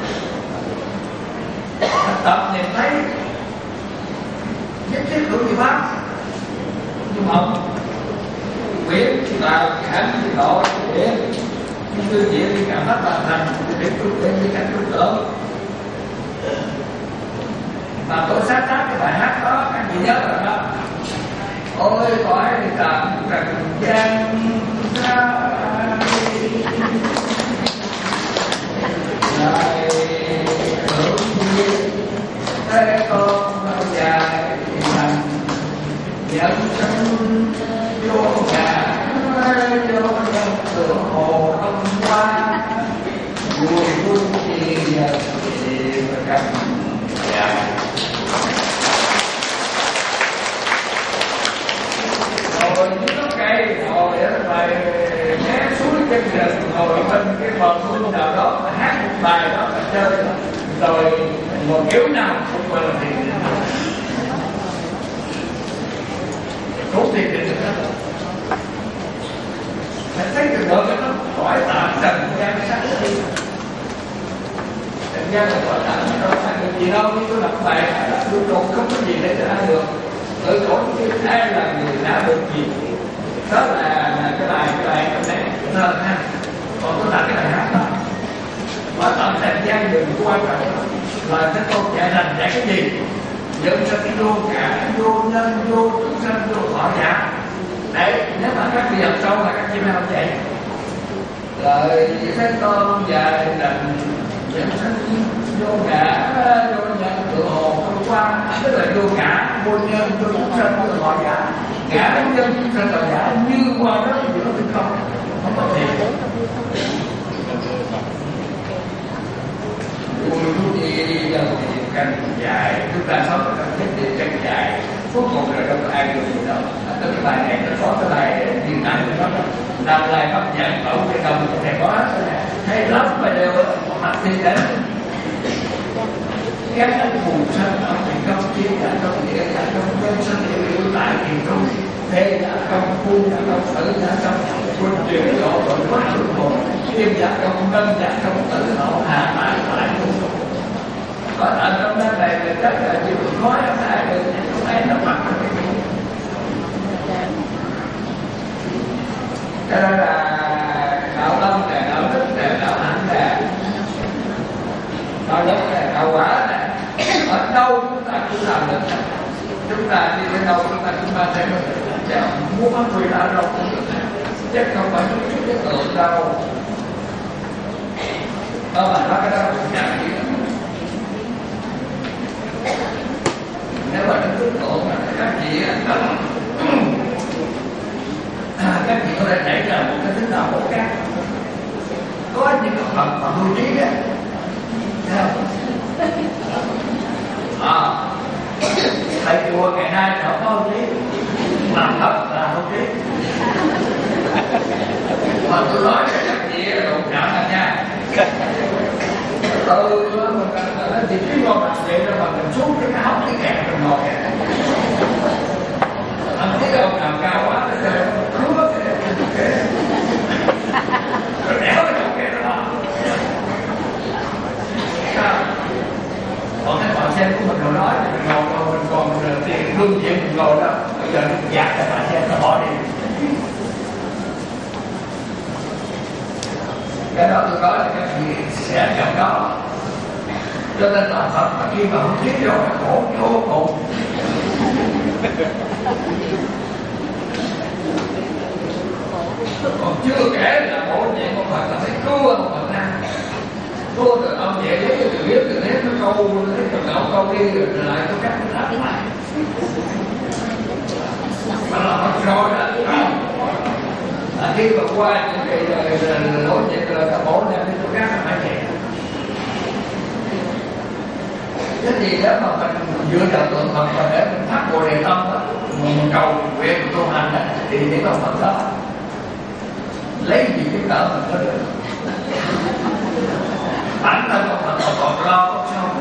Tập nhìn thấy nhất thiết hữu gì pháp nhưng không quyền là cái hạnh thì độ quyền tư diện đi cảm phát bản thành để trung đến với cảnh trung tưởng. Mà tôi sáng tác cái bài hát đó các vị nhớ rồi đó. Ôi cõi trần trần gian ra lại hưởng nhiên thế con lâu dài thành nhân sinh vô ngã vô nhân tự hồ không qua vui vui chi nhật thì mà cách dài. Rồi những cái cây ngồi ở bài né suối chân rừng, ngồi bên cái bờ sông nào đó mà hát một bài đó mà chơi đó. Rồi một kiểu nào cũng mà thì cũng thì thì được đó. Mình thấy trường hợp nó khỏi tạm trần gian sáng đi. Trần gian là khỏi tạm đâu phải được gì đâu, nhưng tôi đọc bài là tôi trộn không có gì để cho ai được. Tự trộn chứ ai là người đã được gì. Đó là cái bài cái bài trong này thơ ha. Còn tôi đặt cái bài hát đó. Và tạm trần gian đừng quan trọng là cái câu chạy thành chạy cái gì. Dẫn cho cái vô cả, vô nhân, vô chúng sanh, vô thọ giả. Đấy, nếu mà các vị học sâu là các chị mới học vậy. Rồi thế con dài đành dẫn sinh vô ngã, vô nhân tự hồ không qua. Tức là vô ngã, vô nhân, vô chúng sanh, vô thọ giả. Ngã vô nhân, chúng sanh, thọ giả như qua đó thì nó được không? Không có thiệt. Vui vui đi đi đâu thì canh dài, chúng ta sống ở trong thiết địa canh dài. Cuối cùng là đâu có ai được gì đâu. Cái bài này nó có cái bài hiện tại của nó là làm lại pháp vàng mẫu cái đồng cái này quá hay lắm mà đều mặt thì đến các anh phù sanh ở thì công chiếu là công địa là công công sanh yêu tại thì công thế là công phu là công tử là công quân truyền lộ rồi quá ủng hộ kim là công nâng là công tử họ hạ mãi lại có ở trong đó này thì tất cả chịu nói ở đây được không ai nó mặc cho nên là đạo tâm là đạo đức là đạo hạnh là đạo đức là đạo quả là ở đâu chúng ta cũng làm được, chúng ta đi đến đâu chúng ta cũng mang theo được, muốn phát huy ra đâu cũng được, chứ không phải chút chút cái tượng đâu. Đó mà nói cái đó cũng chẳng gì. Nếu mà nó cứ tượng mà các chị à, các chị có thể nảy ra một cái tính nào một khác. Có những cái Phật mà hưu trí á, thấy không? À, thầy chùa ngày nay nó có hưu trí, mà thật là hưu trí. Mà tôi nói cho các chị đụng chạm là nha. Ừ, mình thì trí con mặt vậy rồi mà mình xuống cái áo cái kẹt mình ngồi kẹt. Anh thấy ông nào cao quá thì cứ có thể kẹt. Rồi đéo cái chỗ kẹt đó. Còn cái bạn xem của mình rồi nói mình ngồi còn mình còn tiền lương chuyện mình ngồi đó. Bây giờ mình dạt cho bạn xem nó bỏ đi. Cái đó tôi nói là các vị sẽ chọn đó. Cho nên là Phật mà khi mà không biết rồi là khổ vô cùng. Còn chưa kể là khổ vậy con Phật là phải cưa một Phật ra. Cưa từ ông về lấy từ biết từ nét nó câu lấy từ ngạo câu đi rồi lại có cách nó làm lại. Mà là Phật rồi đó. À, khi mà qua những cái lỗi chuyện là cái khổ này thì tôi khác là phải vậy. Thế thì nếu mà mình dựa vào tượng Phật và để mình phát Bồ Đề Tâm mình cầu nguyện của tu hành thì những ông Phật đó lấy gì giúp đỡ mình có được. Bản thân ông Phật còn lo không sao.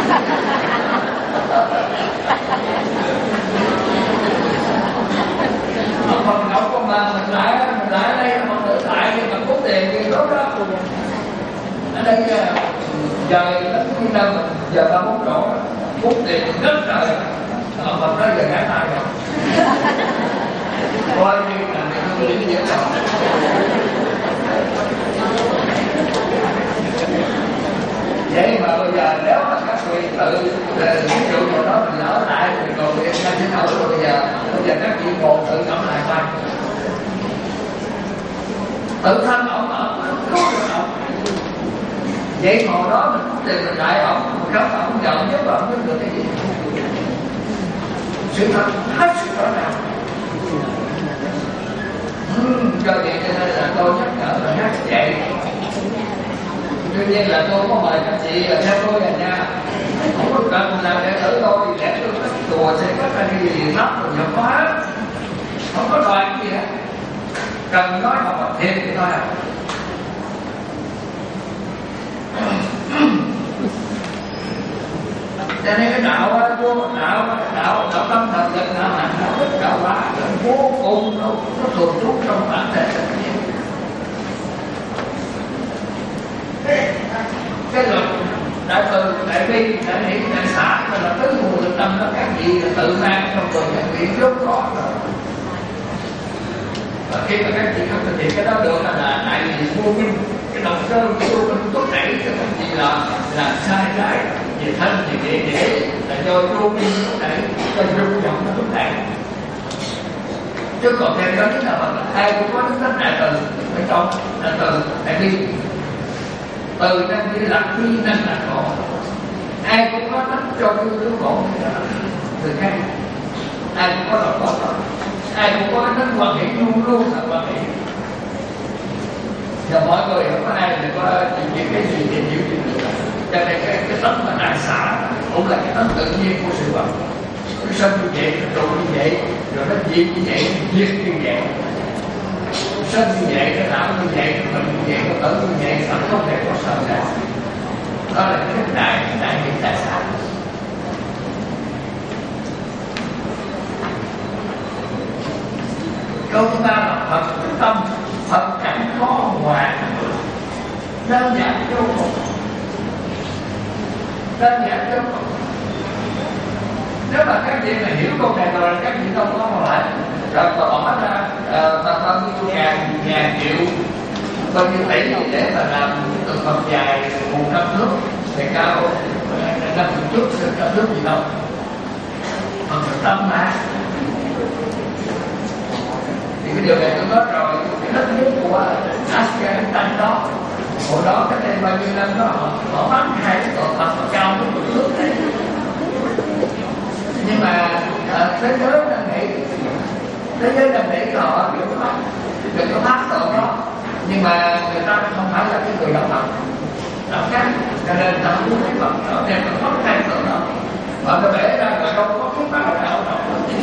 Ông Phật đâu có mà mình lại mình lại đây mà tự tại thì mình có tiền thì đó đó. Ở đây giờ đất Việt Nam mình giờ ba mốt độ cút tiền rất trời. Ông Phật nói giờ ngã tay rồi. Coi như là mình không biết gì đâu. Vậy mà bây giờ nếu mà các vị tự ví dụ vào đó mình lỡ lại thì còn việc ra thế nào rồi bây giờ bây giờ các vị còn tự ngẫm lại coi. Tự thân ông ở cứu được ông. Vậy hồi đó mình không tìm mình đại ông, mình khóc ông giận nhất là ông biết được cái gì. Sự thật hết sức rõ ràng. Ừ, cho vậy cho nên là tôi nhắc nhở là nhắc vậy. Tuy nhiên là tôi có mời các chị là theo tôi là nha. Không có cần làm đệ tử tôi thì để tôi các chùa sẽ có ra cái gì lắm rồi nhập hóa. Không có đòi cái gì hết. Cần nói mà bằng thiệt thì thôi à. Cho nên cái đạo đó, đạo đạo đạo tâm thật lực đạo hạnh đạo đức đạo quả vô cùng nó nó thường trú trong bản thể tự nhiên. Cái luật đại từ đại bi đại hỷ đại xã là tứ nguồn lực tâm đó các vị tự mang trong người các vị vốn có rồi. Và khi mà các chị không thực hiện cái đó được là tại vì vô minh cái động cơ vô minh tốt đẩy cho các chị là làm sai trái về thân về địa để là do vô minh tốt đẩy cho dung vọng nó tốt đẩy. Chứ còn theo đó chính là mình ai cũng có tính cách đại từ phải trong đại từ đại bi từ năng đi lạc vi năng là khổ. Ai cũng có tính cho cái đứa khổ từ khác. Ai cũng có lòng khổ rồi. Ai cũng có tính quan hệ luôn luôn là quan hệ. Và mọi người không có ai thì có những cái gì thì chịu chịu được. Cho nên cái cái tấm mà đại xã cũng là cái tấm tự nhiên của sự vật. Nó sinh như vậy, nó trụ như vậy, rồi nó diệt như vậy, diệt như vậy. sinh như vậy, nó làm như vậy, mình như vậy, nó tử như vậy, nó không thể có sợ cả. Đó là cái đại đại hiện đại xã. Câu thứ ba là Phật quyết tâm, Phật chẳng có ngoại, đơn giản vô cùng, đơn giản vô cùng. Nếu mà các vị mà hiểu câu này rồi, các vị không có còn lại, rồi mà bỏ ra ta bao nhiêu ngàn, ngàn triệu, bao nhiêu tỷ để mà làm được Phật dài một năm nước, thì cao năm mươi chút, năm nước gì đâu. Phật tâm mà. Thì cái điều này tôi nói rồi, cái đất nước của Afghanistan đó, hồi đó cách đây bao nhiêu năm đó họ, họ bắn hai cái tổ Phật cao của một nước đấy. Nhưng mà à, thế giới đang nghĩ, thế giới đang nghĩ họ đừng có đừng có phát tội đó, nhưng mà người ta không phải là cái người đạo Phật, đạo khác, cho nên ta không muốn cái Phật đó nên nó có hai tội đó, mà nó bể ra là không có cái pháp đạo đâu,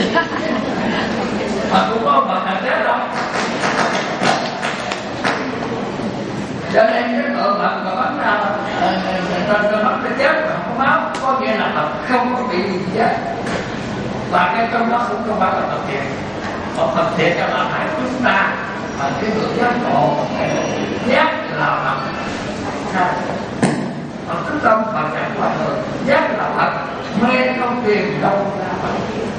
mà cũng có Phật hành thế đâu. Cho nên cái tội Phật mà bắn ra trên cái mắt cái chết mà không có máu, có nghĩa là Phật không có bị gì chết. Và cái trong đó cũng không phải là Phật thiện. Còn Phật thiện là phải chúng ta và cái người giác ngộ, giác là Phật. Phật thức tâm Phật chẳng qua người, giác là Phật, mê không tìm đâu ra Phật.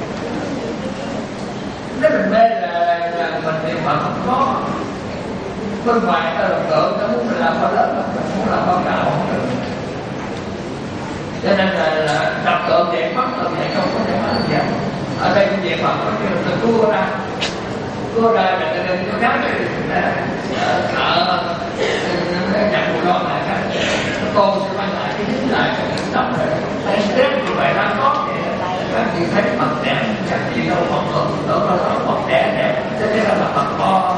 Nếu mình mê là, là mình tìm Phật không có. Bên ngoài ta đồng tượng, ta muốn mình làm bao lớn, mình muốn làm bao đạo không được. Cho nên là, là đập tượng vậy, mất tượng vậy không có thể làm gì. Ở đây cũng vậy mà có cái là cua ra, cua ra là đừng cho khác để thợ nhận một lo lại cái cô sẽ quay lại cái dính lại cái điểm đập này. Anh tiếp như vậy đang có vậy, các chị thấy Phật đẹp, các chị đâu Phật tượng, tưởng là Phật đẹp đẹp, thế nên là Phật to.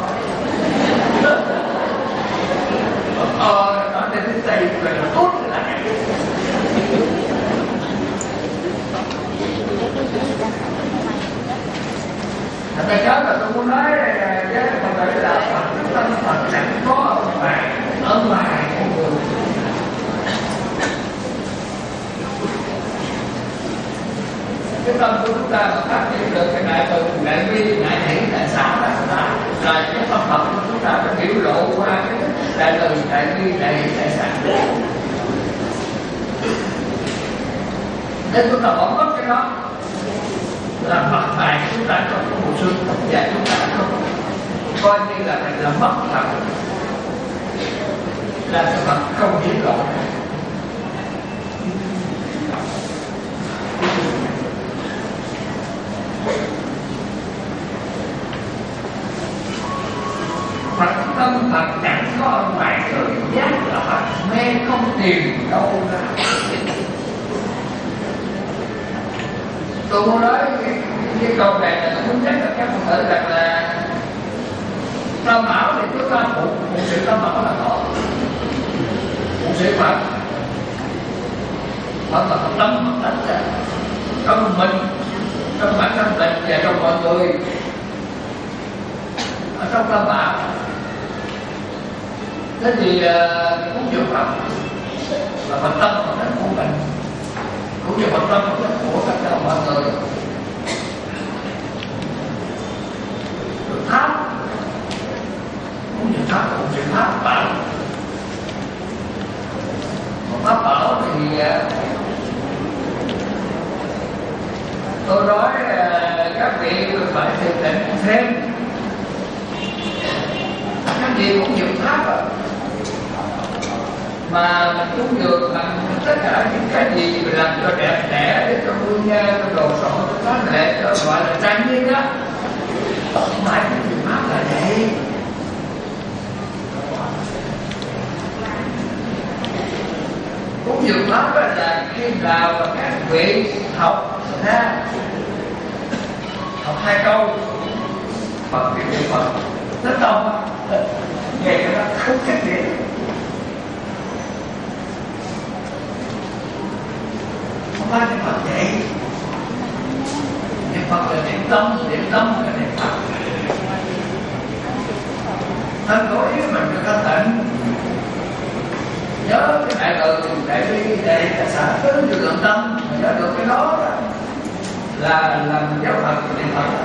Ờ, nó lên cái tay về là tốt lại. Thật ra nhớ là tôi muốn nói cái phần đấy là Phật chúng ta Phật chẳng có ở ngoài, ở ngoài của người. Cái tâm của chúng ta mà phát triển được cái đại từ, đại bi, đại hỷ, đại xả, đại xả là cái tâm Phật của chúng ta phải biểu lộ qua cái đại từ, đại bi, đại hỷ, đại xả. Nên chúng ta bỏ mất cái đó là mất bài chúng ta không có một xương và chúng ta không coi như là là mất Phật, là cái Phật không hiển lộ. Phật tâm Phật chẳng có ở ngoài người, giác là Phật, mê không tìm đâu ra. Tôi muốn nói cái, cái câu này là tôi muốn nhắc là các phật tử rằng là tâm bảo thì chúng ta phụ phụ sự tâm bảo là có phụ sự Phật, Phật là Phật tâm Phật tánh ra trong mình, trong bản thân mình và trong mọi người. Ở trong tâm bảo thế thì cũng nhiều Phật là Phật tâm Phật tánh của mình, cũng như Phật tâm Phật tánh của tất cả mọi người. Được pháp cũng như pháp, cũng như pháp bảo. Một pháp bảo thì tôi nói các vị phải thiền định thêm. Các vị cũng nhiều pháp rồi mà mình cũng được bằng tất cả những cái gì mình làm cho đẹp đẽ, để cho vui nha, cho đồ sộ, cho có lệ, cho gọi là trang nghiêm đó. Không phải cái gì pháp là vậy. Cũng nhiều pháp là khi nào mà các vị học ra học hai câu Phật việc niệm Phật rất đông nghe cái đó không cách điểm. Không phải niệm Phật vậy. Niệm Phật là niệm tâm, niệm tâm là niệm Phật. để cả xã cứ được lượng tâm mà nó được cái đó, đó là làm giáo Phật của Niệm Phật.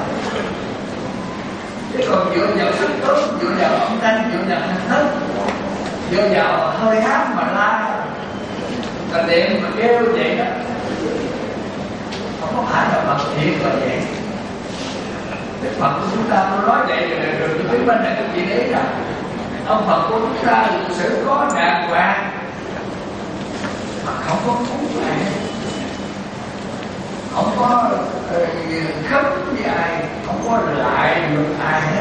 Chứ còn dựa vào sức tốt, dựa vào âm thanh, dựa vào hình thức, dựa vào hơi hát mà la và niệm mà kêu vậy đó, không có phải là Phật thiệt là vậy. Đức Phật của chúng ta tôi nói vậy rồi rồi tôi biết bên này các vị đấy là ông Phật của chúng ta lịch sử có đàng hoàng mà không có cúng ai, không có uh, khóc với ai, không có lại được ai hết.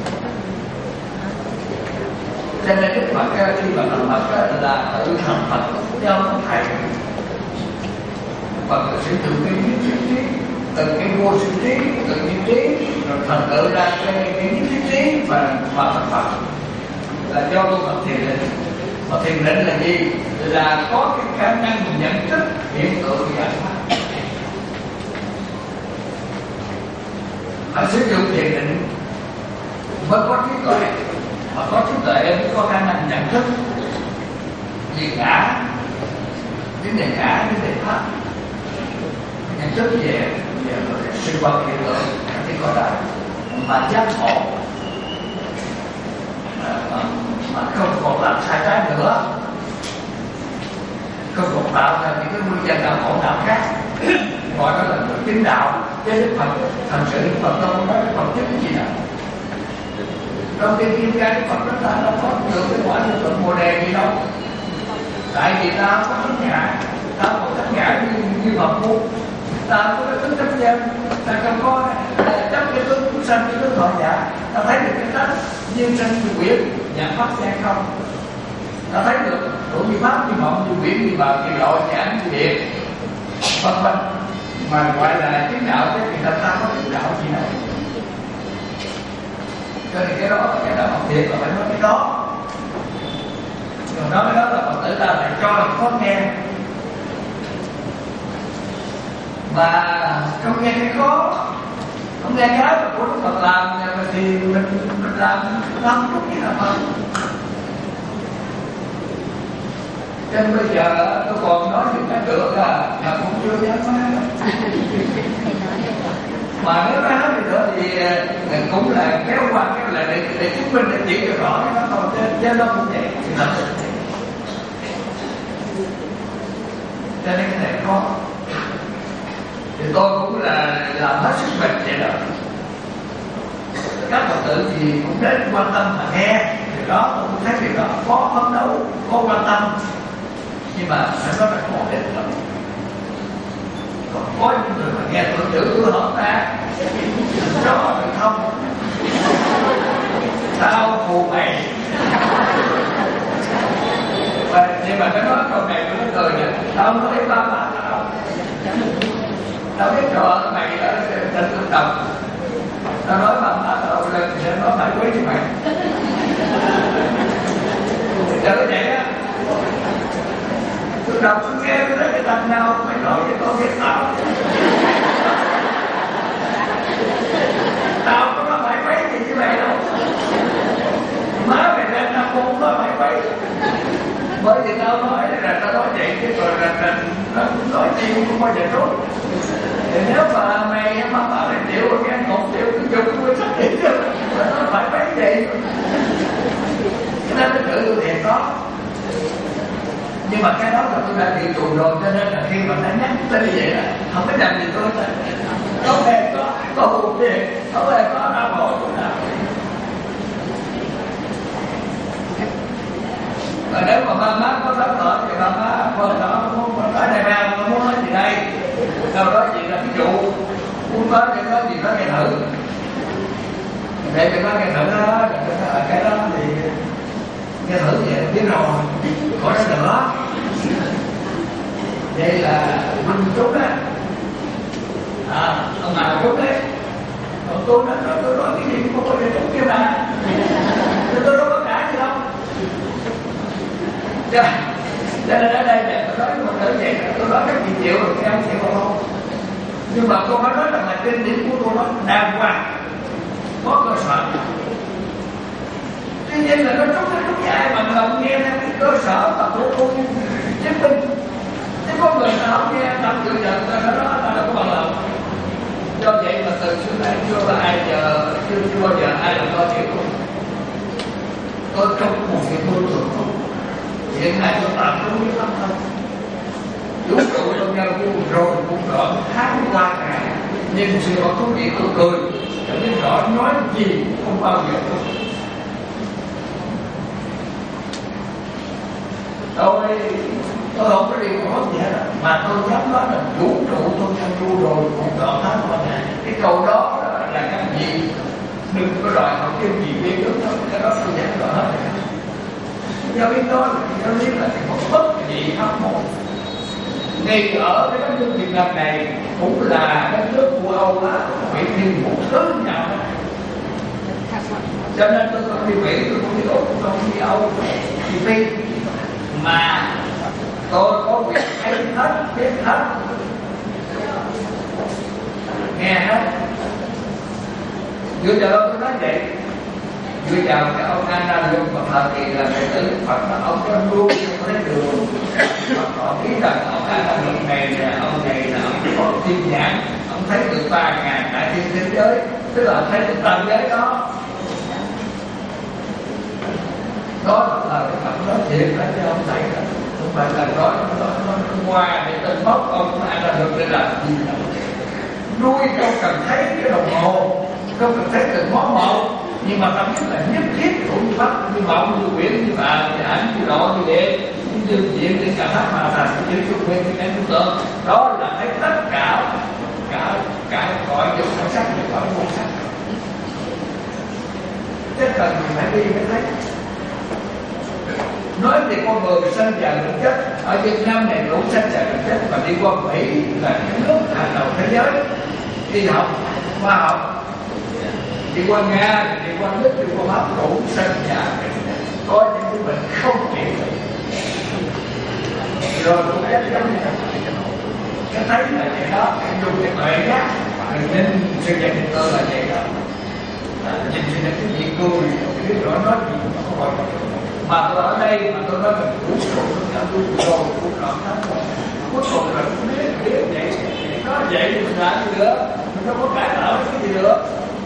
Cho nên Đức Phật khi mà làm Phật là tự thành Phật chứ không thầy. Phật sử dụng cái những trí trí, từng cái vô sinh trí, từng những trí, rồi thành tựu ra cái những trí trí và mà thành Phật là do tu Phật thiền định. Phật thiền định là gì? Là có cái khả năng nhận thức hiện tượng giải pháp. Phải sử dụng thiền định mới có trí tuệ, mà có trí tuệ mới có khả năng nhận thức về ngã, vấn đề ngã, vấn đề pháp, nhận thức về về sự vật hiện tượng thì có đại mà giác ngộ mà, mà không còn làm sai trái nữa, không còn tạo ra những cái nguyên nhân nào khổ nào khác, gọi đó là chứng đạo. Chứ Đức Phật thành sự Đức Phật không nói Đức Phật chứng cái gì nào. Trong cái kim cang Đức Phật chúng ta đâu có được cái quả như tượng Bồ Đề gì đâu. Tại vì ta không có thất ngã, ta không có thất ngã như, như Phật muốn. Ta không có thức chấp nhân, ta không có chấp cái tướng chúng sanh, cái tướng thọ giả. Ta thấy được cái tánh như sanh như quyển, nhãn pháp gian không. Ta thấy được đủ như pháp, như mộng, như quyển, như bào, như lộ, nhãn, như điện, vân vân. Mà gọi là chứng đạo thế thì ta ta có chứng đạo gì đâu. Cho nên cái đó, cái đó học thiệt là phải nói cái đó. Còn nói cái đó là Phật tử ta phải cho là khó nghe. Mà không nghe cái khó, không nghe cái mà của Đức Phật làm thì mình mình làm không đúng như là Phật. Cho nên bây giờ tôi còn nói những cái được là mà cũng chưa dám nói. Mà nếu nói thì nữa thì cũng là kéo qua kéo lại để, để chứng minh, để chỉ cho rõ cái đó thôi, chứ nó cũng vậy thì thật sự. Cho nên cái này khó. Thì tôi cũng là làm hết sức mình vậy đó. Các Phật tử thì cũng đến quan tâm mà nghe, thì đó tôi cũng thấy việc đó có phấn đấu, có quan tâm, nhưng mà nó rất là khổ đến lắm. Còn có những người mà nghe tưởng chữ tôi hợp ta đó được không? Tao phù mày. Và nhưng mà cái nói câu này tôi nói cười vậy. Tao không có thấy ba bà đâu. Tao biết rõ mày ở trên tương đồng. Tao nói ba bà tao lên thì sẽ nói phải quý như mày. Chờ cái vậy á. Tôi đọc tôi nghe tôi nói cái tầng nào mày nói với con biết tao. Tao không có phải mấy gì như vậy đâu. Má mày lên năm không có phải mấy. Bởi vì tao nói là tao nói vậy chứ còn là, là nó cũng nói chi cũng không bao giờ tốt. Thì nếu mà mày mà bảo mày chịu cái một triệu cứ dùng tôi xác định chứ mà nó phải mấy gì. Cho nên cái tự tôi thiệt đó. Nhưng mà cái đó là tôi đã bị tù rồi, cho nên là khi mà nó nhắc tới như vậy là không biết làm gì tôi ta không hề có có buồn gì, không hề có đau khổ chút nào. Và nếu mà ba má có đau khổ thì ba má vợ đó muốn ở đây ra nó muốn nói gì đây, đâu đó gì là ví dụ muốn nói để nói gì nói nghe thử, để mình nói nghe thử đó, cái đó thì nghe thử vậy biết rồi, khỏi nói nữa. Đây là anh chút á, à, ông nào chút đấy, còn tôi nói tôi nói cái gì cũng không có gì chút kia mà, tôi đâu có cả gì đâu. Cho nên ở đây là tôi nói một tử vậy, tôi nói các chị chịu rồi, các em chịu không? Nhưng mà cô nói rằng là trên điểm của tôi nói đàng hoàng, có cơ sở. Tuy nhiên là nó trúng nó trúng ai mà ngầm nghe theo cái cơ sở mà của cô chứng minh hiện nay chúng ta không biết lắm không. Vũ trụ trong nhau cũng rồi cũng rõ tháng qua ngày, nhìn sự họ thú vị tôi cười, chẳng biết rõ nói gì không bao giờ tôi. Tôi tôi không có điều nói gì hết, mà tôi dám nói là vũ trụ tôi tham du rồi cũng rõ tháng qua ngày. Cái câu đó là cái gì? Đừng có đòi hỏi cái gì biết được đâu, cái đó tôi dám rõ hết. Do biết đó là nó biết là một bất kỳ pháp môn. Ngay ở cái đất nước Việt Nam này cũng là đất nước của Âu Á, Mỹ Thiên một thứ nhau. Cho nên tôi không đi Mỹ, tôi không đi Úc, tôi không đi Âu, đi Phi. Mà tôi có việc thấy hết, biết hết, nghe hết. Vừa giờ tôi nói vậy, vừa chào cái ông Anna Luân, mà thời kỳ là đệ tử Phật, ông có luôn không thấy đường. Họ biết rằng ông Anna Luân này là ông này là ông có thiên nhãn, ông thấy được ba ngàn đại thiên thế giới, tức là thấy được tam giới đó. Đó là cái Phật nói chuyện đó chứ ông thầy đó, không phải là nói nói nói qua để tên bóc ông Anna Luân để làm gì đâu. Nuôi không cần thấy cái đồng hồ, không cần thấy từng món một, nhưng mà ta biết là nhất thiết cũng bắt như mộng, như quyển, như bà, như ảnh, như độ, như địa, như dương diện, như cả pháp mà thành, như trung nguyên, như cái trung tượng. Đó là thấy tất cả, cả, cả cõi dục thân sắc, như cõi vô sắc. Chắc cần mình phải đi mới thấy. Nói về con người sanh già bệnh chết, ở Việt Nam này cũng sanh già bệnh chết, mà đi qua Mỹ là những nước hàng đầu thế giới, đi học, khoa học, đi qua Nga, đi qua Đức, đi qua Pháp cũng sanh già bệnh, có những cái bệnh không trị được. Rồi cũng chắc chắn cái thấy là vậy đó, cái dùng cái tuệ giác, nên sự dạy của tôi là vậy đó. Nhìn thấy cái gì cười, biết rõ nói gì cũng không hỏi. Mà tôi ở đây mà tôi nói mình vũ trụ nó đã vui rồi cũng rõ hết rồi. Cuối cùng là cũng biết biết vậy, nó vậy thì mình làm gì nữa, mình đâu có cãi lỡ cái gì nữa.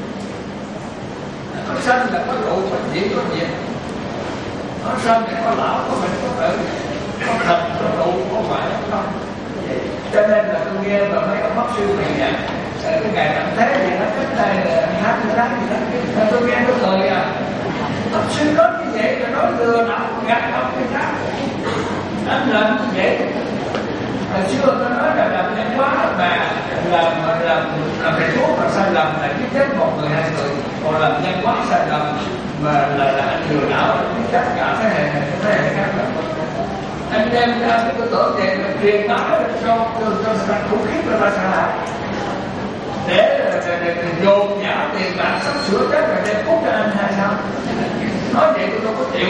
Nó sanh là có độ, có diễn, có diệt. Nó sanh là có lão, có bệnh, có bệnh, có thật, có độ, có hoại, có không. Cho nên là tôi nghe và mấy ông bác sư này nè, cái ngày tận thế gì nó cách đây là tháng tháng gì đó, tôi nghe nó cười à. Bác sư nói như vậy là nói lừa đảo gạt ông người khác. Anh làm như vậy. Hồi xưa tôi nói là làm nhân quá mà làm làm làm thầy thuốc mà sai lầm là giết chết một người hai người, còn làm nhân quá sai lầm mà là là anh lừa đảo tất cả thế hệ này thế hệ khác là anh đem ra cái tư tưởng này là truyền bá cho cho cho sự khủng khiếp là ta sai để để dồn nhã tiền bạc sắp sửa chết rồi đem cút cho anh hay sao? Nói vậy tôi đâu có chịu.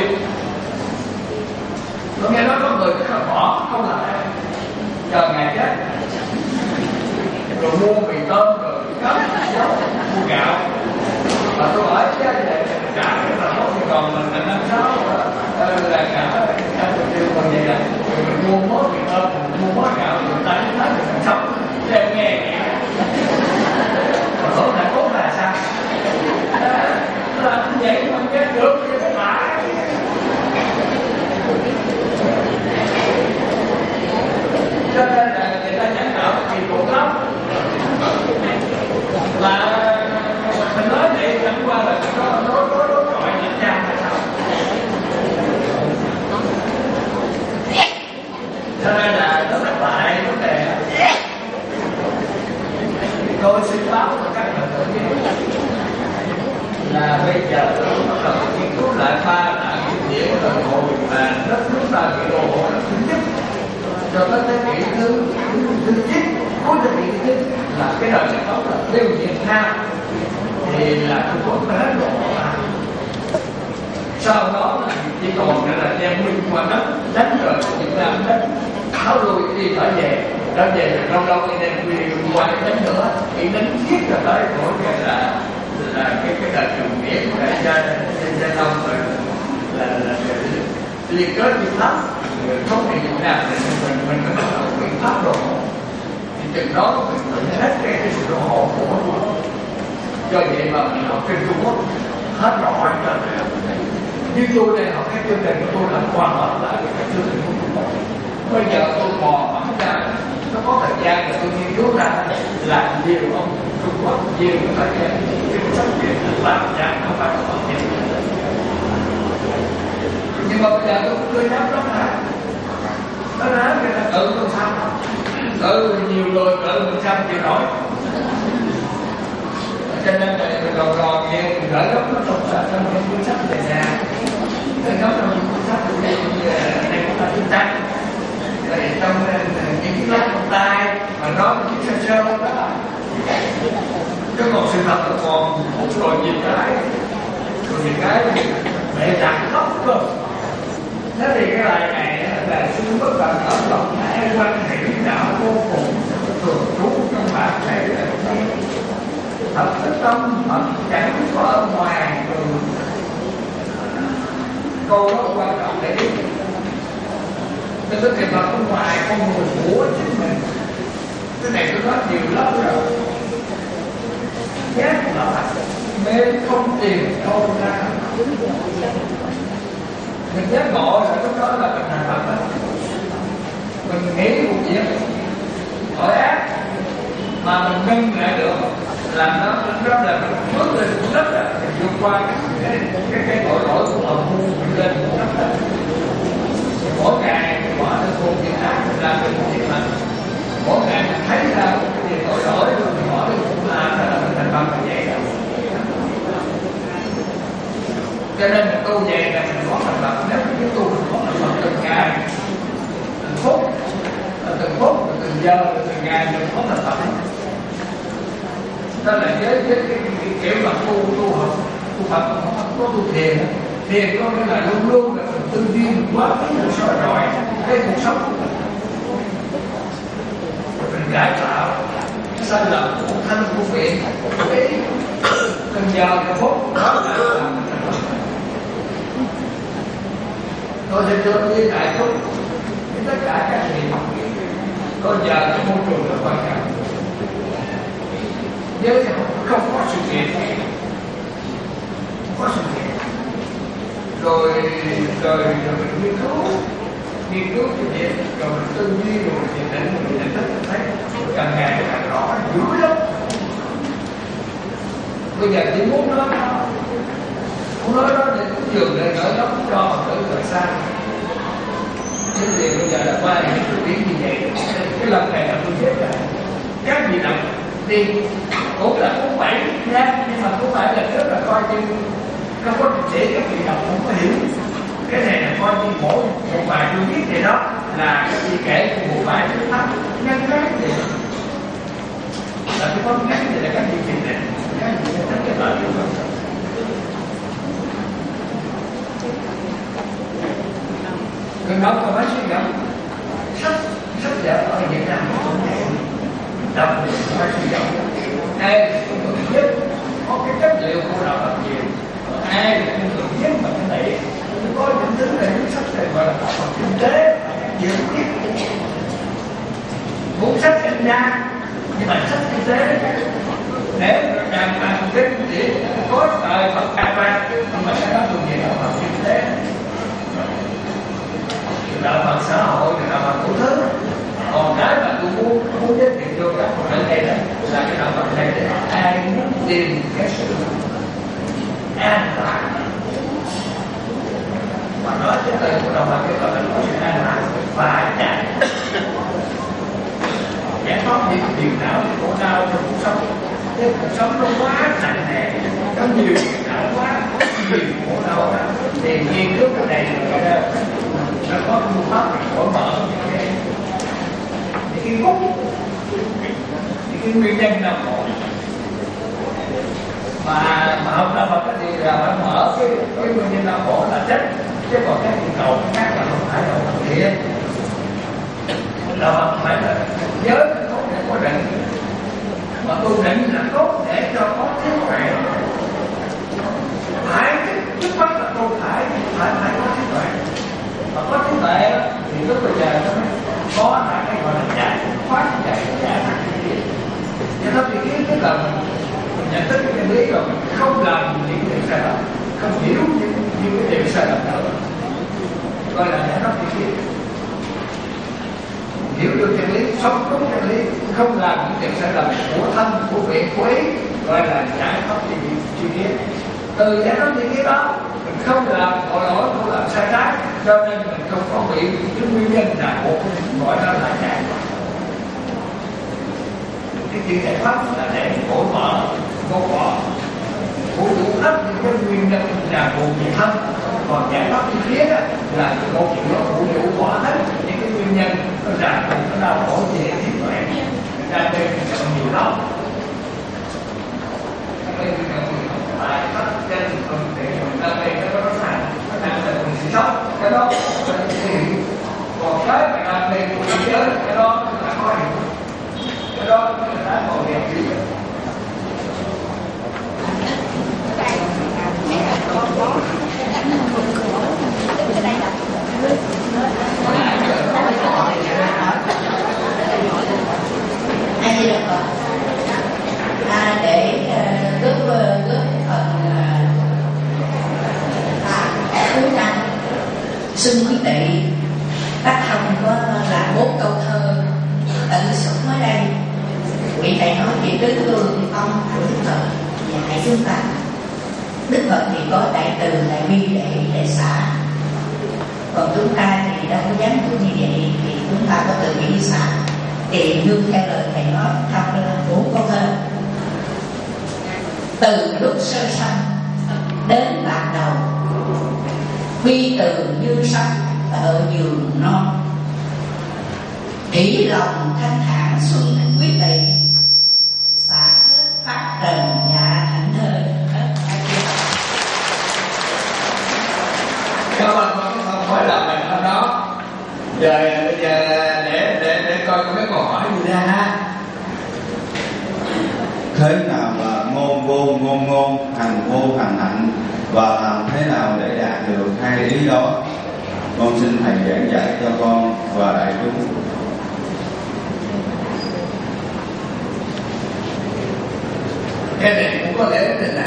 Tôi nghe nói có người rất là bỏ không làm ăn, chờ ngày chết rồi mua mì tôm rồi cắm mua gạo, và tôi hỏi chứ trả cái là một thì còn mình là năm sáu là cả cả một triệu còn vậy là mình mua mớ mì tôm, mình mua mớ gạo, người ta đến hết mình sống để nghe ở thành phố là sao? Là vậy không chết được thì phải lại. Cho nên là người ta chẳng đạo thì cũng lắm. Là mình nói vậy chẳng qua là nó nó nó nó gọi nhịp nhàng hay sao? Cho nên là nó thất bại vấn đề. Tôi xin báo cho các bạn tự nhiên là bây giờ bắt đầu nghiên cứu lại ba đại kinh điển rồi hồi mà đất nước ta bị đổ hộ là thứ nhất cho tới thế kỷ thứ thứ chín, cuối thế kỷ thứ chín là cái đời này đó là tiêu diệt Nam thì là Trung Quốc đã hết đổ hộ lại. Sau đó là chỉ còn là đem Minh qua đánh đánh rồi Việt Nam đánh tháo lui đi trở về trở về rồi lâu lâu đi đem quy qua đánh nữa thì đánh giết rồi tới mỗi ngày là là cái cái đời trùng nghĩa của đại gia trên gia long rồi là là liên kết với pháp không thể dùng nào để mình mình có bắt đầu biện pháp đồ hộ thì chừng đó mình tự hết cái cái sự đồ hộ của nó. Do vậy mà mình học trên Trung Quốc hết rõ cho như tôi đây, họ cái chương trình của tôi là hoàn toàn lại cái chương trình của tôi. Bây giờ tôi mò mẫm ra, nó có thời gian là tôi nghiên cứu ra làm nhiều ông Trung Quốc nhiều thời gian cái sách chuyện làm ra không phải là nhiều. Nhưng mà bây giờ tôi tôi nhắm lắm hả? Nó nói cái là tự tôi sao? Tự nhiều người tự mình sao chịu nổi. Cho nên là gòn gòn nghe mình gửi gấp nó trong trong cái cuốn sách về nhà, gửi gấp trong những cuốn sách của đây đây cũng là cuốn sách. Rồi trong những cái lá trong tay mà nói một chút sơ sơ đó, cái một sự thật là còn một rồi nhiều cái, rồi nhiều cái mẹ đặt khóc cơ. Thế thì cái bài này là xương bất cần ở lòng hải quan hệ đạo vô cùng thường trú trong bản thể là thật tích tâm thật chẳng có ở ngoài từ câu đó quan trọng để biết. Nên cái việc mà ở ngoài con người của chính mình, cái này tôi nói nhiều lắm rồi. Ghét là mê không tìm đâu ra. Mình giác ngộ là lúc đó là mình thành thật đó. Mình nghĩ một việc tội ác mà mình ngưng lại được, làm nó rất là mình bước lên cũng rất là mình vượt qua cái cái cái tội lỗi của mình mình lên cũng rất là mỗi ngày mình bỏ được một việc ác mình làm được một việc lành, mỗi ngày mình thấy ra một cái việc tội lỗi rồi mình bỏ được một làm là mình thành công như vậy đó. Cho nên mình tu về là mình có thành lập, nếu như tu mình có thành lập từng ngày, từng phút, từng phút, từng giờ, từng ngày mình có thành lập. Đó là với với cái, cái, cái kiểu mà tu tu học, tu Phật không có tu thiền, thiền có nghĩa là luôn luôn là mình tư duy mình quá khứ mình soi rọi cái cuộc sống của mình, mình cải tạo sai lầm của thân của vị của ý, từng giờ từng phút đó là tôi sẽ cho đi đại chúng tất cả các gì có giờ cái môi trường rất quan trọng. Nếu không có sự kiện, có sự kiện, rồi rồi rồi mình nghiên cứu, nghiên cứu cái việc, rồi mình tư duy, rồi mình nhận định, mình nhận thức, mình thấy càng ngày càng rõ, dữ lắm. Bây giờ chỉ muốn nói đó, muốn nói đó để cũng dường để gửi lắm cho Phật tử từ xa. Thế thì bây giờ là qua những cái biến như vậy, cái lần này là tôi biết là các vị đồng đi cũng là cũng bảy nha, nhưng mà cũng phải là rất là coi như không có để các vị đồng không có hiểu. Cái này là coi như mỗi một bài tôi viết vậy đó là cái gì kể một bài tôi thắp ngắn ngắn vậy là cái con ngắn vậy là các vị trình này các vị sẽ thấy cái bài của mình. Gần đó có mấy suy nghĩ sách sách vở ở Việt Nam cũng vậy, đọc mấy suy nghĩ ai cũng cần nhất có cái chất liệu của đạo Phật nhiều, ai cũng cần nhất mà cái này có những thứ này những sách này gọi là đạo Phật kinh tế nhiều biết muốn sách kinh ra nhưng mà sách kinh tế để đàn bà kinh thì có thời Phật cai vang nhưng mà cái đó dùng về đạo Phật kinh tế, đạo Phật xã hội, đạo Phật đủ thứ. Còn cái mà tôi muốn muốn giới thiệu cho các bạn ở đây là là cái đạo Phật này để ai muốn tìm cái sự an lạc mà nói cái từ của đạo Phật cái gọi là có sự an lạc và giải giải thoát những phiền não khổ đau trong cuộc sống. Cái cuộc sống nó quá nặng nề, có nhiều phiền não quá, nhiều khổ đau thì nghiên cứu cái này là nó có phương pháp để mở mở những cái những cái gốc, những cái nguyên nhân nào khổ mà mà hôm nay Phật thì là phải mở cái cái nguyên nhân nào khổ là chết, chứ còn cái gì cầu khác là không phải là Phật thiện. Là phải là nhớ cái tốt để có định, mà tu định là tốt để cho có trí tuệ. Phải trước mắt là tu phải phải phải có trí tuệ. Mà có trí tuệ thì lúc bây giờ nó mới có là cái gọi là giải thoát giải giải thoát cái gì. Giải thoát cái kiến tức là mình nhận thức cái lý rồi mình không làm những điều sai lầm, không hiểu những những cái điều sai lầm biết, hiểu được chân lý, sống đúng chân lý, không làm những chuyện sai lầm của thân, của miệng, của ý, gọi là giải thoát tri kiến. Từ giải thoát tri kiến đó mình không làm tội lỗi, không làm sai trái, cho nên mình không có bị cái nguyên nhân là một gọi đó là giải thoát. Cái chuyện giải thoát là để cởi mở, vô bỏ, của đủ hết những cái nguyên nhân là buồn về thân. Còn giải thoát tri kiến là một chuyện nó phụ đủ bỏ hết những cái nguyên nhân nó ràng buộc, nó đau khổ về trí tuệ, ra đây mình cần nhiều lắm. Đây mình cần nhiều bài pháp trên phần thể mình ra đây nó có thành, nó thành là mình sẽ sống cái đó là cái hiểu. Còn cái phải làm đây của thế giới cái đó là có hiểu, cái đó là đã còn đẹp gì. Ai đi được rồi à, để uh, góp góp phần cuối năm xin quý vị bác Thông có làm bốn câu thơ tự sống ở đây. Vị thầy nói về tứ hương ông của Đức Phật và hãy chúng ta. Đức Phật thì có đại từ, đại bi, đại đại xả. Còn chúng ta thì đâu có dám tu như vậy, thì chúng ta có từ bi xả. Thì nương theo lời thầy nói trong bốn câu thơ. Từ lúc sơ sanh đến ban đầu, bi từ như sắc ở giường non, hỷ lòng thanh thản xuân quý vị, xả phát trần dạ thảnh thơi. Cảm ơn không phải là mình hôm đó. Giờ bây giờ để để để coi có mấy câu hỏi gì ra ha. Thế nào là ngôn vô ngôn ngôn, hành vô hành hạnh, và làm thế nào để đạt được hai ý đó? Con xin thầy giảng giải cho con và đại chúng. Cái này cũng có thể là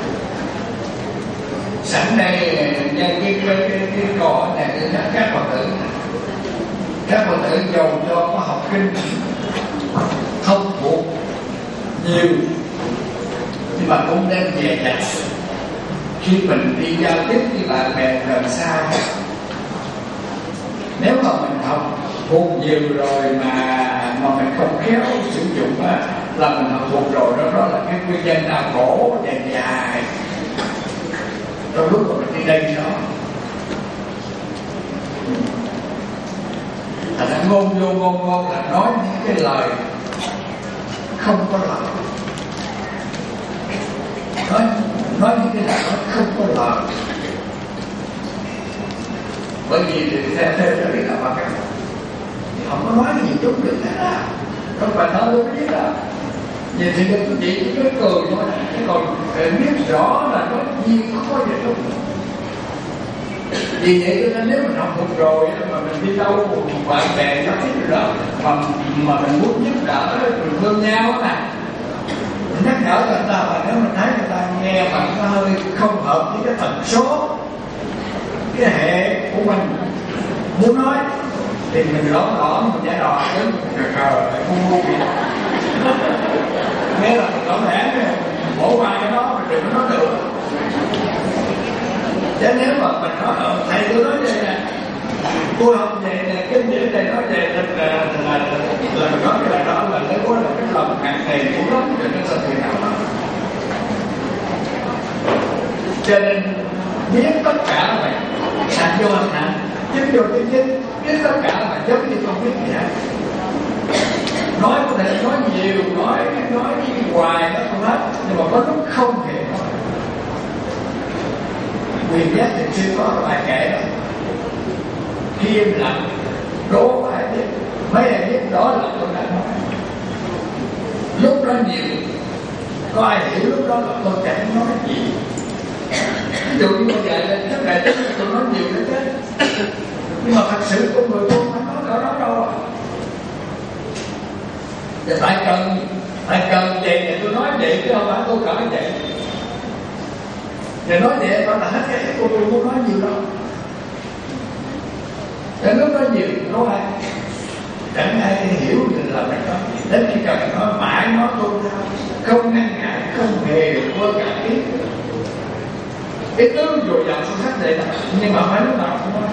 sẵn đây nhân cái cái cái cái câu hỏi này để nhắc các Phật tử, các Phật tử dầu cho có học kinh không thuộc nhiều nhưng mà cũng nên dè dặt khi mình đi giao tiếp với bạn bè gần xa. Nếu mà mình học thuộc nhiều rồi mà mà mình không khéo sử dụng á, là mình học thuộc rồi, đó đó là cái nguyên nhân đau khổ dài dài trong lúc mà mình đi đây đó. Thành ra ngôn vô ngôn ngôn là nói những cái lời không có lời, nói nói những cái lời không có lời, bởi vì theo theo đó là ba cái không có nói gì chút được hết á, không phải thở luôn cái gì đó. Vậy thì quý vị chỉ cứ cười thôi, chứ còn biết rõ là nói gì không có gì đâu. Vì vậy cho nên nếu mình học thuộc rồi mà mình đi đâu bạn bè nó thích rồi đó, mà mà mình muốn giúp đỡ mình thương nhau á, mình nhắc nhở người ta, và nếu mình thấy người ta nghe mà nó hơi không hợp với cái tần số, cái hệ của mình muốn nói, thì mình lõm lõm mình giải đò chứ cờ cờ không ngu gì. Nghe là mình lõm lẽ bỏ qua cái đó mình đừng có nói được. Chứ nếu mà mình nói ở thầy tôi nói vậy nè, tôi học vậy nè, cái gì thầy nói vậy là là là, là mình nói cái này đó là nếu có là cái lòng hạt thầy cũng lắm cho nên sao thì nào đó. Cho nên biết tất cả là vậy, hành vô hành hạnh, chính vô chính chính, biết tất cả là giống như không biết gì hết. Nói có thể nói nhiều, nói nói hoài nó không hết, nhưng mà có lúc không thể nói. Quyền giác thì chưa có bài kể đó. Khi im lặng, đố ai biết, mấy ai biết đó là tôi đã nói. Lúc đó nhiều, có ai hiểu lúc đó là tôi chẳng nói gì. Ví dụ như bây giờ là các đại chúng tôi nói nhiều nữa chứ. Nhưng mà thật sự con người tôi không nói ở đó đâu. Và tại cần, tại cần vậy thì tôi nói vậy chứ không phải tôi cỡ vậy. Và nói vậy đó là hết cái tôi tôi muốn nói nhiều đâu. Đến lúc nói nhiều nói ai chẳng ai hiểu được là mình nói đến khi cần nói mãi nói tôn thao, không ngăn ngại, không hề quên cả ý ý tứ dồi dào sâu sắc để làm, nhưng mà phải lúc nào cũng nói.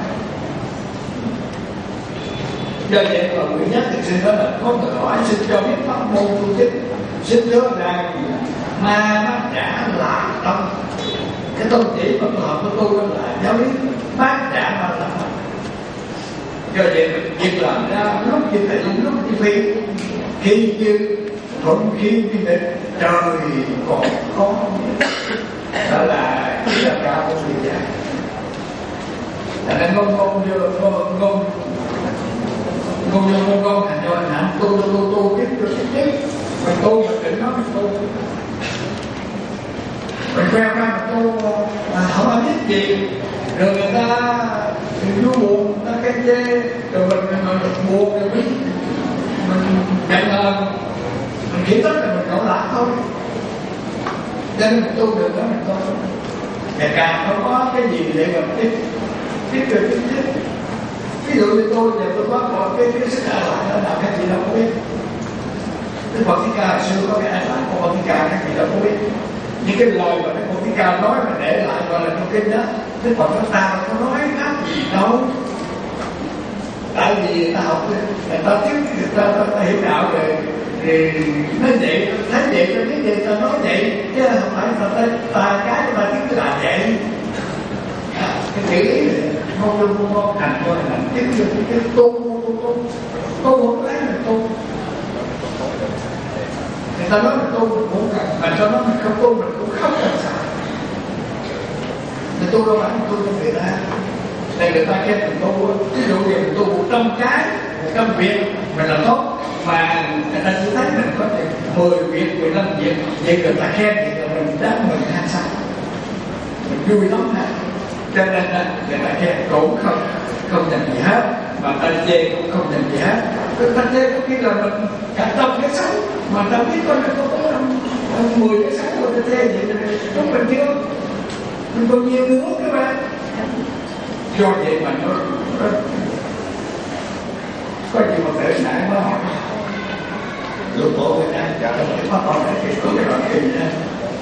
Do vậy mà Nguyễn Nhất thì xin đó là có người hỏi xin cho biết pháp môn tu chính, xin nhớ rằng ma bát trả là tâm. Cái tôn chỉ mà tôi học của tôi là giáo lý bát trả ma là tâm. Do vậy mình việc làm ra lúc như thế lúc như phi, khi như thuận khi như định trời còn khó. Đó là chỉ là cao của người già. Là nên ngôn ngôn vô ngôn ngôn ngôn vô ngôn ngôn thành cho hạnh tu tu tu tu tiếp tu tiếp tiếp mình tu mình định nó mình tu mình queo ra mình tu mà không ai biết gì rồi người ta vui buồn người ta cái chê rồi mình mình buồn rồi mình mình giận hờn mình chỉ tất là mình đổ lạc thôi. Cho nên mình tu được đó mình tu ngày càng không có cái gì để mình tiếp tiếp được tiếp tiếp. Ví dụ như tôi giờ tôi có một cái cái sức ảo lại đó là cái gì đâu có biết. Đức Phật Thích Ca hồi xưa có cái ảo lại của Phật Thích Ca cái gì đâu có biết. Những cái lời mà Đức Phật Thích Ca nói mà để lại gọi là trong kinh đó, Đức Phật nói ta có nói khác gì đâu. Tại vì người ta học người ta tiếp người ta, ta, ta hiểu đạo rồi thì nói vậy, thấy vậy tôi biết vậy ta nói vậy chứ không phải ta ta cái ta biết là vậy. Cái chữ ý này không đâu không có thành thôi là tiếp được cái tu tu tu tu không lấy mình tu. Người ta nói mình tu mình cũng cần, mà cho nó mình không tu mình cũng không cần sao. Mình tu đâu phải mình tu cho người ta. Nên người ta kêu mình tu, ví dụ như mình tu một trăm cái, một trăm việc mình làm tốt, mà người ta chỉ thấy mình có thể mười việc, mười lăm việc, vậy người ta khen thì mình đáng mình hay sao? Mình vui lắm hả? Cho nên người ta khen cũng không không nhận gì hết, mà ta chê cũng không nhận gì hết. Người ta chê có khi là mình cả trăm cái xấu, mà ta biết con mình có có mười cái xấu rồi ta chê vậy rồi đúng mình chưa? Mình còn nhiều nữa các bạn. Do vậy mà nó, nó có gì mà để nãy mới hỏi lúc bố người ta trả lời có hỏi lại cái có cái đoạn kinh đó.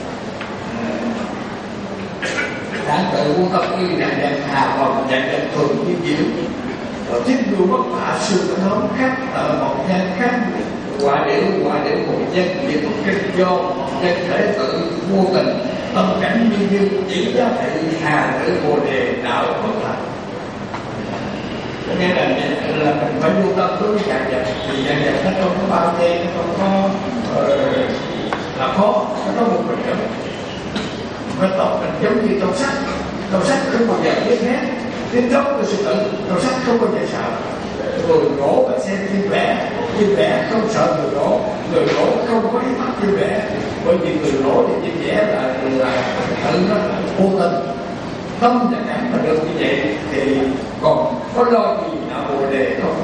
Đáng tự quân tâm y đại đẹp hà vòng đại đẹp thường như diệu rồi tiếp đua bất phá sư nó khác ở một nhân khác quả điệu quả điệu một nhân việc một kinh do nhân thể tự vô tình tâm cảnh như như chỉ giá trị hà tử bồ đề đạo bất lạc. Nghĩa là, là mình phải vô tâm đối với dạng vật vì dạng vật nó không có bao che, nó không có uh, là khó, nó có một mình giống nó tỏ mình giống như trong sách. Trong sách không bao giờ biết hết tiếng gốc của sự tự, trong sách không bao giờ sợ người gỗ và xem phim vẽ, phim vẽ không sợ người gỗ, người gỗ không có ý mắt phim vẽ, bởi vì người gỗ thì phim vẽ là là tự nó là vô tình. Tâm và cảnh mà được như vậy thì còn có lo gì nào bồ đề không?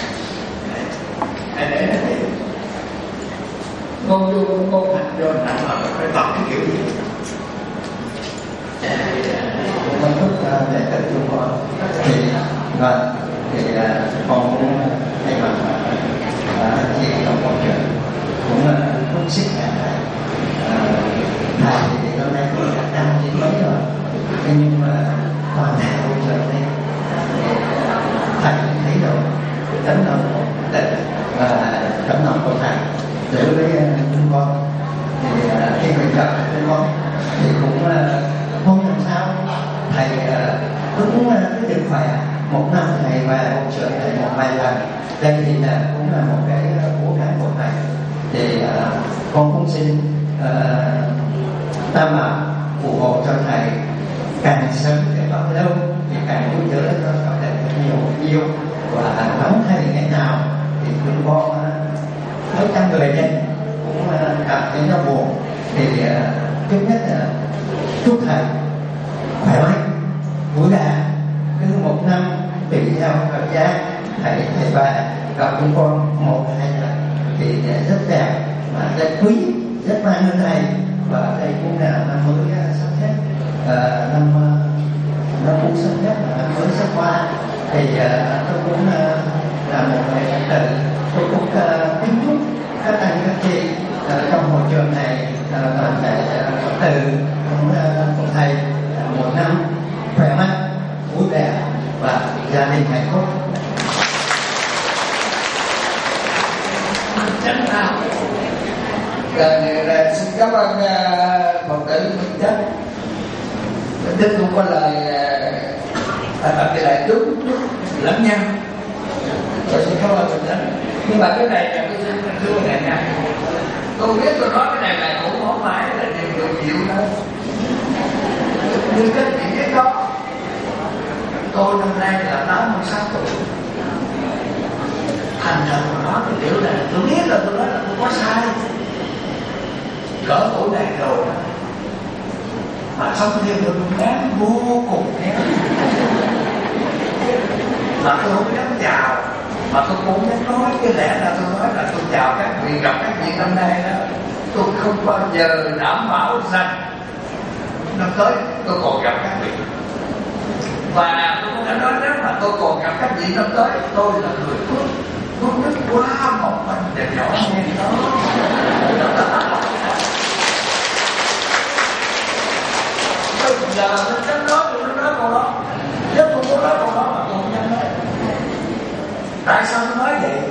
Hãy để nó hiểu. Ngôn vô ngôn hành vô nặng là phải tập cái kiểu gì? Con thức để tự chung gọi thì vâng thì con cũng thay mặt chị trong câu chuyện cũng cũng xích cả thầy thì hôm nay cũng đã năm chín mấy rồi. Thế nhưng mà toàn thể bây giờ đây thầy thấy rồi tấm lòng của thầy và tấm lòng của thầy đối với chúng con thì khi mình gặp chúng con thì cũng không làm sao thầy cũng cứ được khỏe một năm thầy và hỗ trợ thầy một vài lần. Đây thì là cũng là một cái cố gắng của thầy thì con cũng xin tam bảo phù hộ cho thầy càng sớm để bao lâu thì càng vui nhớ cho các thầy nhiều nhiều và nóng thầy ngày nào thì chúng con mấy trăm người đây cũng cảm thấy nó buồn thì trước nhất là chúc thầy khỏe mạnh vui vẻ cứ một năm tùy theo thời gian thầy thầy và gặp chúng con một hai lần thì rất đẹp và rất quý rất mang ơn thầy và đây cũng là năm mới sắp hết. Uh, năm năm cũ sắp nhất là năm mới sắp qua thì uh, tôi cũng uh, là một người Phật tử, tôi cũng uh, kính chúc các anh các chị uh, trong hội trường này uh, toàn thể uh, Phật tử cũng uh, cùng thầy uh, một năm khỏe mạnh, vui vẻ và gia đình hạnh phúc. Chánh nào rồi, rồi xin cảm ơn uh, Phật tử Minh Chánh. Đức cũng có lời uh, tập lại chúc chúc lẫn nhau. Rồi xin cảm ơn Minh Chánh. Nhưng mà cái này là tôi xin thưa này nha, tôi biết tôi nói cái này là cũng không phải là điều được chịu đâu, nhưng cái chuyện biết đó. Tôi năm nay là tám mươi sáu tuổi, thành thật mà nói cái điều này tôi biết là tôi nói là tôi có sai cỡ tuổi này rồi mà sống thêm được đáng vô cùng kém, mà tôi không dám chào, mà tôi cũng dám nói cái lẽ là tôi nói là tôi chào các vị, gặp các vị năm nay đó, tôi không bao giờ đảm bảo rằng năm tới tôi còn gặp các vị. Và tôi cũng đã nói nếu mà tôi còn gặp các vị năm tới, tôi là người phước phước đức quá mong manh và nhỏ nhen đó. Tôi giờ tôi dám nói, tôi mới nói câu đó. Nếu tôi muốn nói câu đó mà tôi không dám nói. Tại sao tôi nói vậy?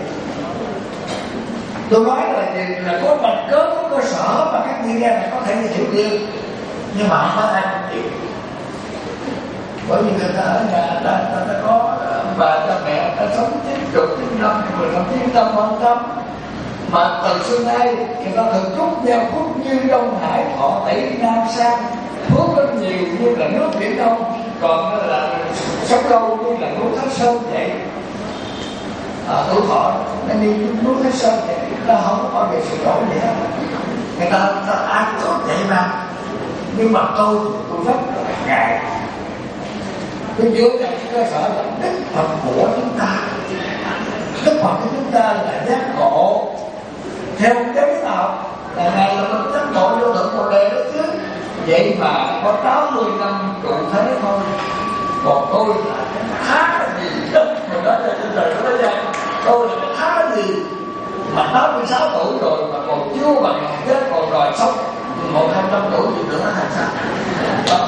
Tôi nói là gì? Là có bằng cớ, có cơ sở mà các vị nghe này có thể hiểu được, nhưng mà không có ai không chịu. Bởi vì người ta ở nhà ta, ta, ta có bà cha mẹ ta sống chín chục chín năm mười năm chín năm quan tâm, mà từ xưa nay người ta thường chúc nhau phúc như Đông Hải thọ tỷ Nam Sang, phước rất nhiều như là nước biển Đông, còn là sống lâu như là núi Thái Sơn vậy. À, tuổi thọ nó như núi Thái Sơn vậy, ta không có về sự đổi gì hết. Người ta, ta ai cũng tốt vậy mà, nhưng mà tôi tôi rất là ngại. Tôi dựa vào cơ sở là đức Phật của chúng ta. Đức Phật của chúng ta là giác ngộ theo giáo lý nào? Là Ngài là một giác ngộ vô thượng Bồ Đề đó chứ. Vậy mà có tám mươi năm trụ thế thôi. Còn tôi là khá là gì? Mình nói cho trên đời nó nói ra, tôi là khá là gì? Mà tám mươi sáu tuổi rồi mà còn chưa bằng ngày chết, còn đòi sống một hai trăm tuổi thì nữa nó thành sao? Đó.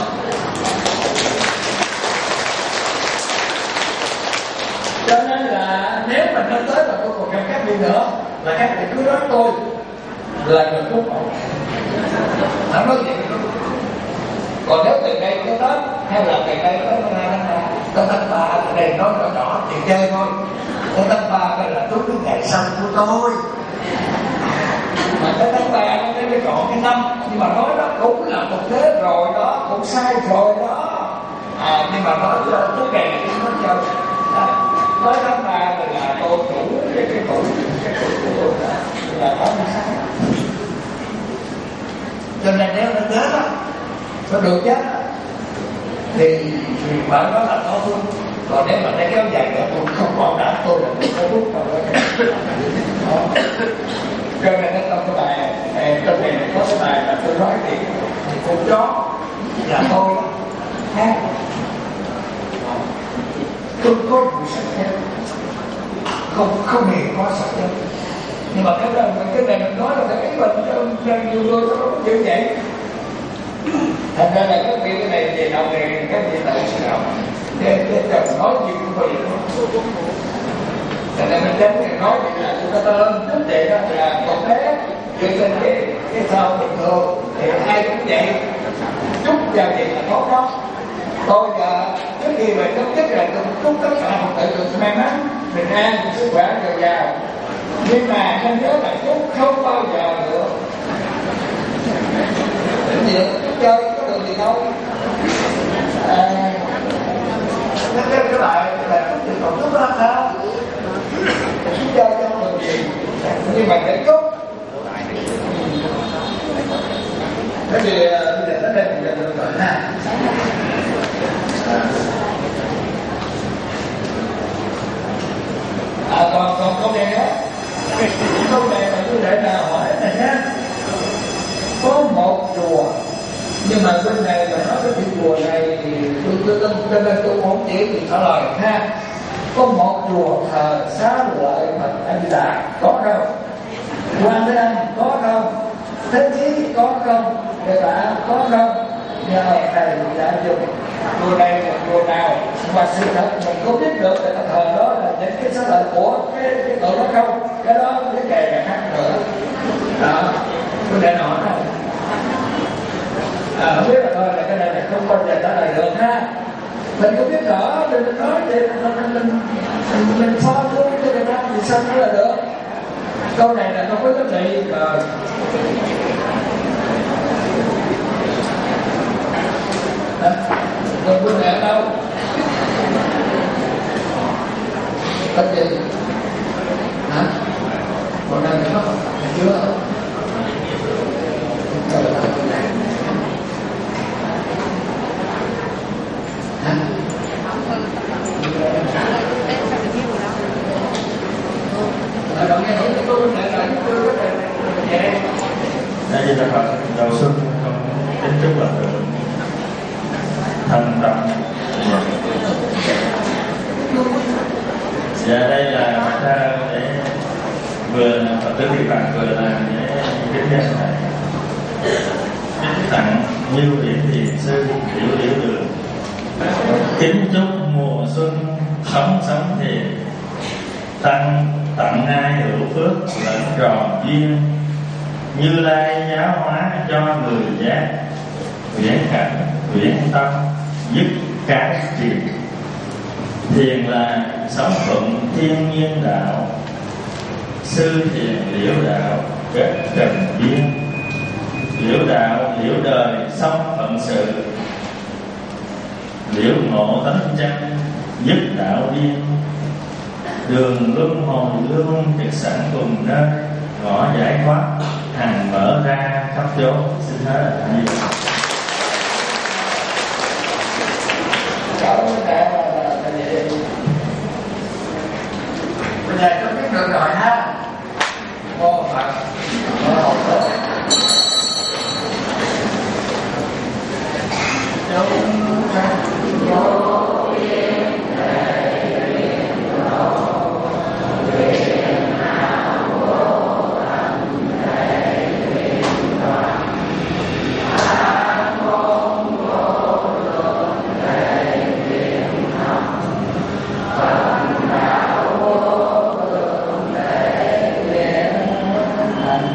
Cho nên là nếu mà năm tới mà tôi còn gặp các vị nữa, là các vị cứ nói tôi là người phúc hậu. Hắn nói vậy. Còn nếu từ đây tới Tết hay là từ đây tới tới tháng ba, ở đây nói rõ rõ thì chơi thôi. Tới tháng ba cái là đúng cái ngày sinh của tôi. Mà tới tháng ba nó mới chọn cái năm, nhưng mà nói đó cũng là một thế rồi đó, cũng sai rồi đó. À, nhưng mà nói tới ngày này nó chơi. Tới tháng ba là tôi đủ cái cái tuổi cái tuổi của tôi là là tám mươi sáu. Cho nên nếu nó chết á, nó được chết á, thì thì bạn đó là có thương. Còn nếu mà nó kéo dài nữa tôi không bảo đảm tôi là tôi có thuốc đâu đó. Cho nên trong cái bài trong này có cái bài là tôi nói thì thì con chó là tôi ha. Tôi có một sắc theo, không không hề có sắc theo, nhưng mà cái này cái này mình nói là cái ý mình cho nhiều người nó không chịu vậy. Thành ra là các vị cái này về đầu này các vị tự sự học để để cho nói gì cũng vậy đó. Thành ra mình tránh cái nói gì là chúng ta lên tính vậy đó là một bé dựa trên cái cái sao bình thường thì ai cũng vậy, chúc vào gì là tốt đó. Tôi giờ trước khi về chấm dứt là tôi chúc tất cả Phật tử được may mắn, bình an, sức khỏe dồi dào. Nhưng mà nên nhớ là chúc không bao giờ được. Cái gì chúc chơi có được gì đâu. À, cái cái cái bài là chúc thì còn chúc đó sao? Chúc chơi cho không được gì. Nhưng mà để chúc. Cái gì bây giờ đến đây mình được rồi ha. À, còn còn câu này á, câu này mà tôi để là hỏi này nhé. Có một chùa, nhưng mà bên này là nói cái chùa này thì tôi tôi tôi cho nên tôi không chỉ thì trả lời ha. có một chùa thờ Xá Lợi Phật A Di Đà có không? Quan Thế Âm có không? Thế Chí có không? Địa Tạng có không? Nhờ thầy đã dùng chùa này là chùa nào, mà sự thật mình có biết được là thờ đó là những cái xá lợi của cái cái tượng đó không? Cái đó cái kề là khác nữa. Đó, tôi để nói này. À, không biết là thôi là cái này là không bao giờ trả lời được ha. Mình có biết rõ mình mình nói thì mình mình mình mình, mình so với cái người ta thì sao nói là được. Câu này là câu có giá trị và còn quân lệ đâu có gì hả còn đang có chưa hả ở đâu nghe nói cái câu quân lệ là chưa có thể đây là Phật đầu xuân con kính chúc là thành tâm. Dạ đây là mặt thơ để vừa Phật tử Địa Bàn vừa làm để kính nhân này kính tặng Như Điển Thiền Sư Liễu Liễu Đường, kính chúc mùa xuân sống sống thiền, tăng tặng ai hữu phước lẫn tròn duyên, Như Lai giáo hóa cho người giác, huyễn cảnh huyễn tâm dứt cái triệt. Thiền là sống thuận thiên nhiên đạo, sư thiền liễu đạo kết trần duyên, liễu đạo liễu đời xong phận sự, liễu ngộ tánh chân dứt đạo duyên, đường luân hồi luôn trực sẵn cùng nơi, ngõ giải thoát hàng mở ra khắp chốn. Xin hết ạ. Bây giờ tôi biết được rồi ha. Ô Phật Ô Phật chúng sanh vô biên đại nguyện độ, nguyện nào vô tận đại nguyện toàn, an môn vô lượng đại nguyện thầm, Phật đạo vô lượng đại nguyện thành.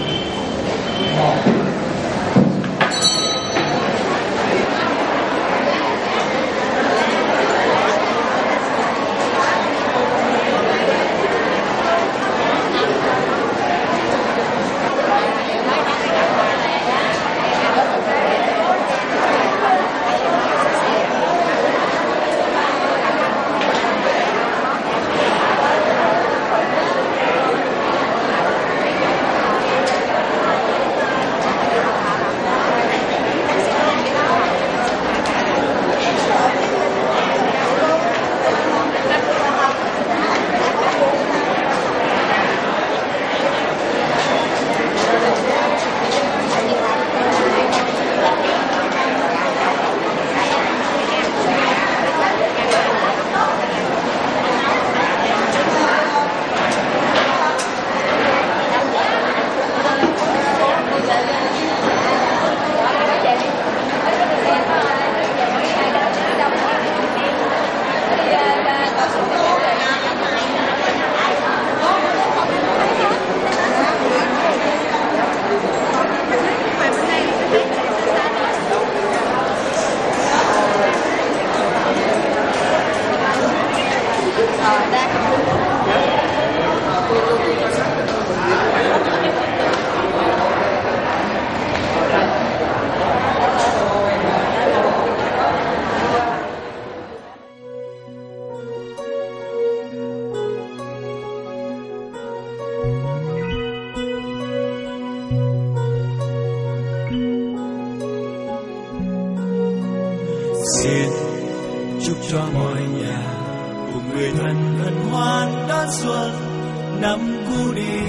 Xin chúc cho mọi nhà cùng người thân hân hoan đón xuân, năm cũ đi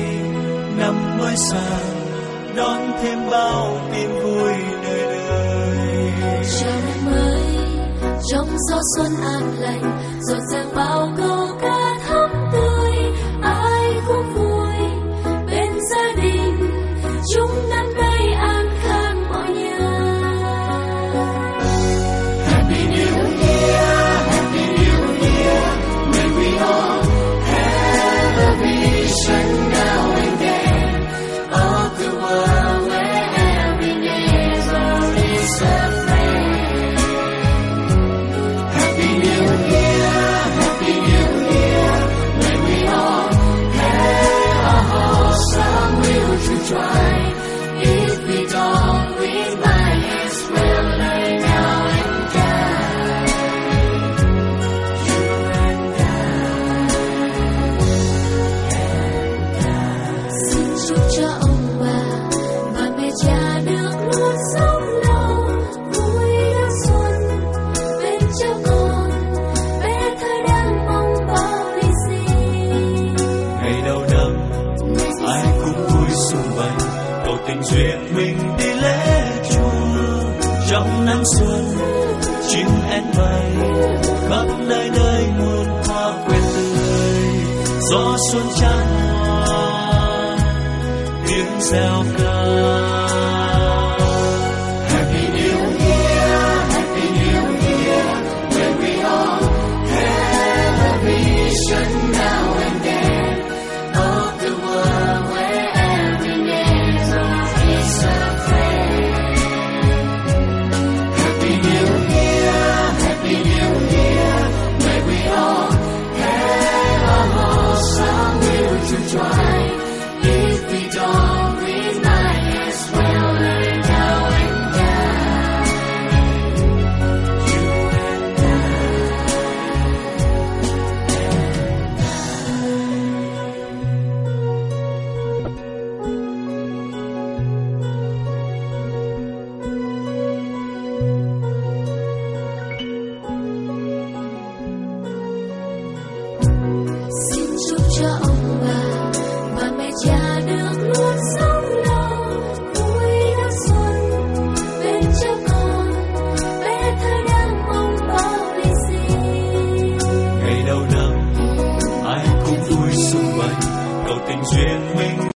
năm mới sang, đón thêm bao tin vui đời đời. Chào năm mới trong gió xuân an lành rộn ràng bao câu ca thắm tươi, ai cũng vui bên gia đình chúc năm nay an khang mọi nhà. Happy New Year, Happy New Year, may we all have a vision now and then of the world where every neighbor is a friend. Happy New Year, Happy New Year, may we all have a wholesome will to try. If we don't, we might as well learn now and die. You and I. Xin chúc cho ông bà và mẹ cha được luôn sống lâu, vui đón xuân bên cha con, bé thơ đang mong bao lì xì. Ngày đầu năm ai cũng vui sum vầy, cầu tình duyên mình đi lễ chùa. Trong năm xuân chim én bay khắp nơi nơi muôn hoa quên tươi, gió xuân chan hòa tiếng reo ca. Happy New Year, Happy New Year, may we all have a vision now and then of the world where every neighbor is a friend. Happy New Year, Happy New Year, may we all have a wholesome will to try. If we don't, we might as well learn now and die. You and Xin chúc cho ông bà và mẹ cha được luôn sống lâu, vui đón xuân bên cha con, bé thơ đang mong bao lì xì. Ngày đầu năm ai cũng vui sum vầy, cầu tình duyên mình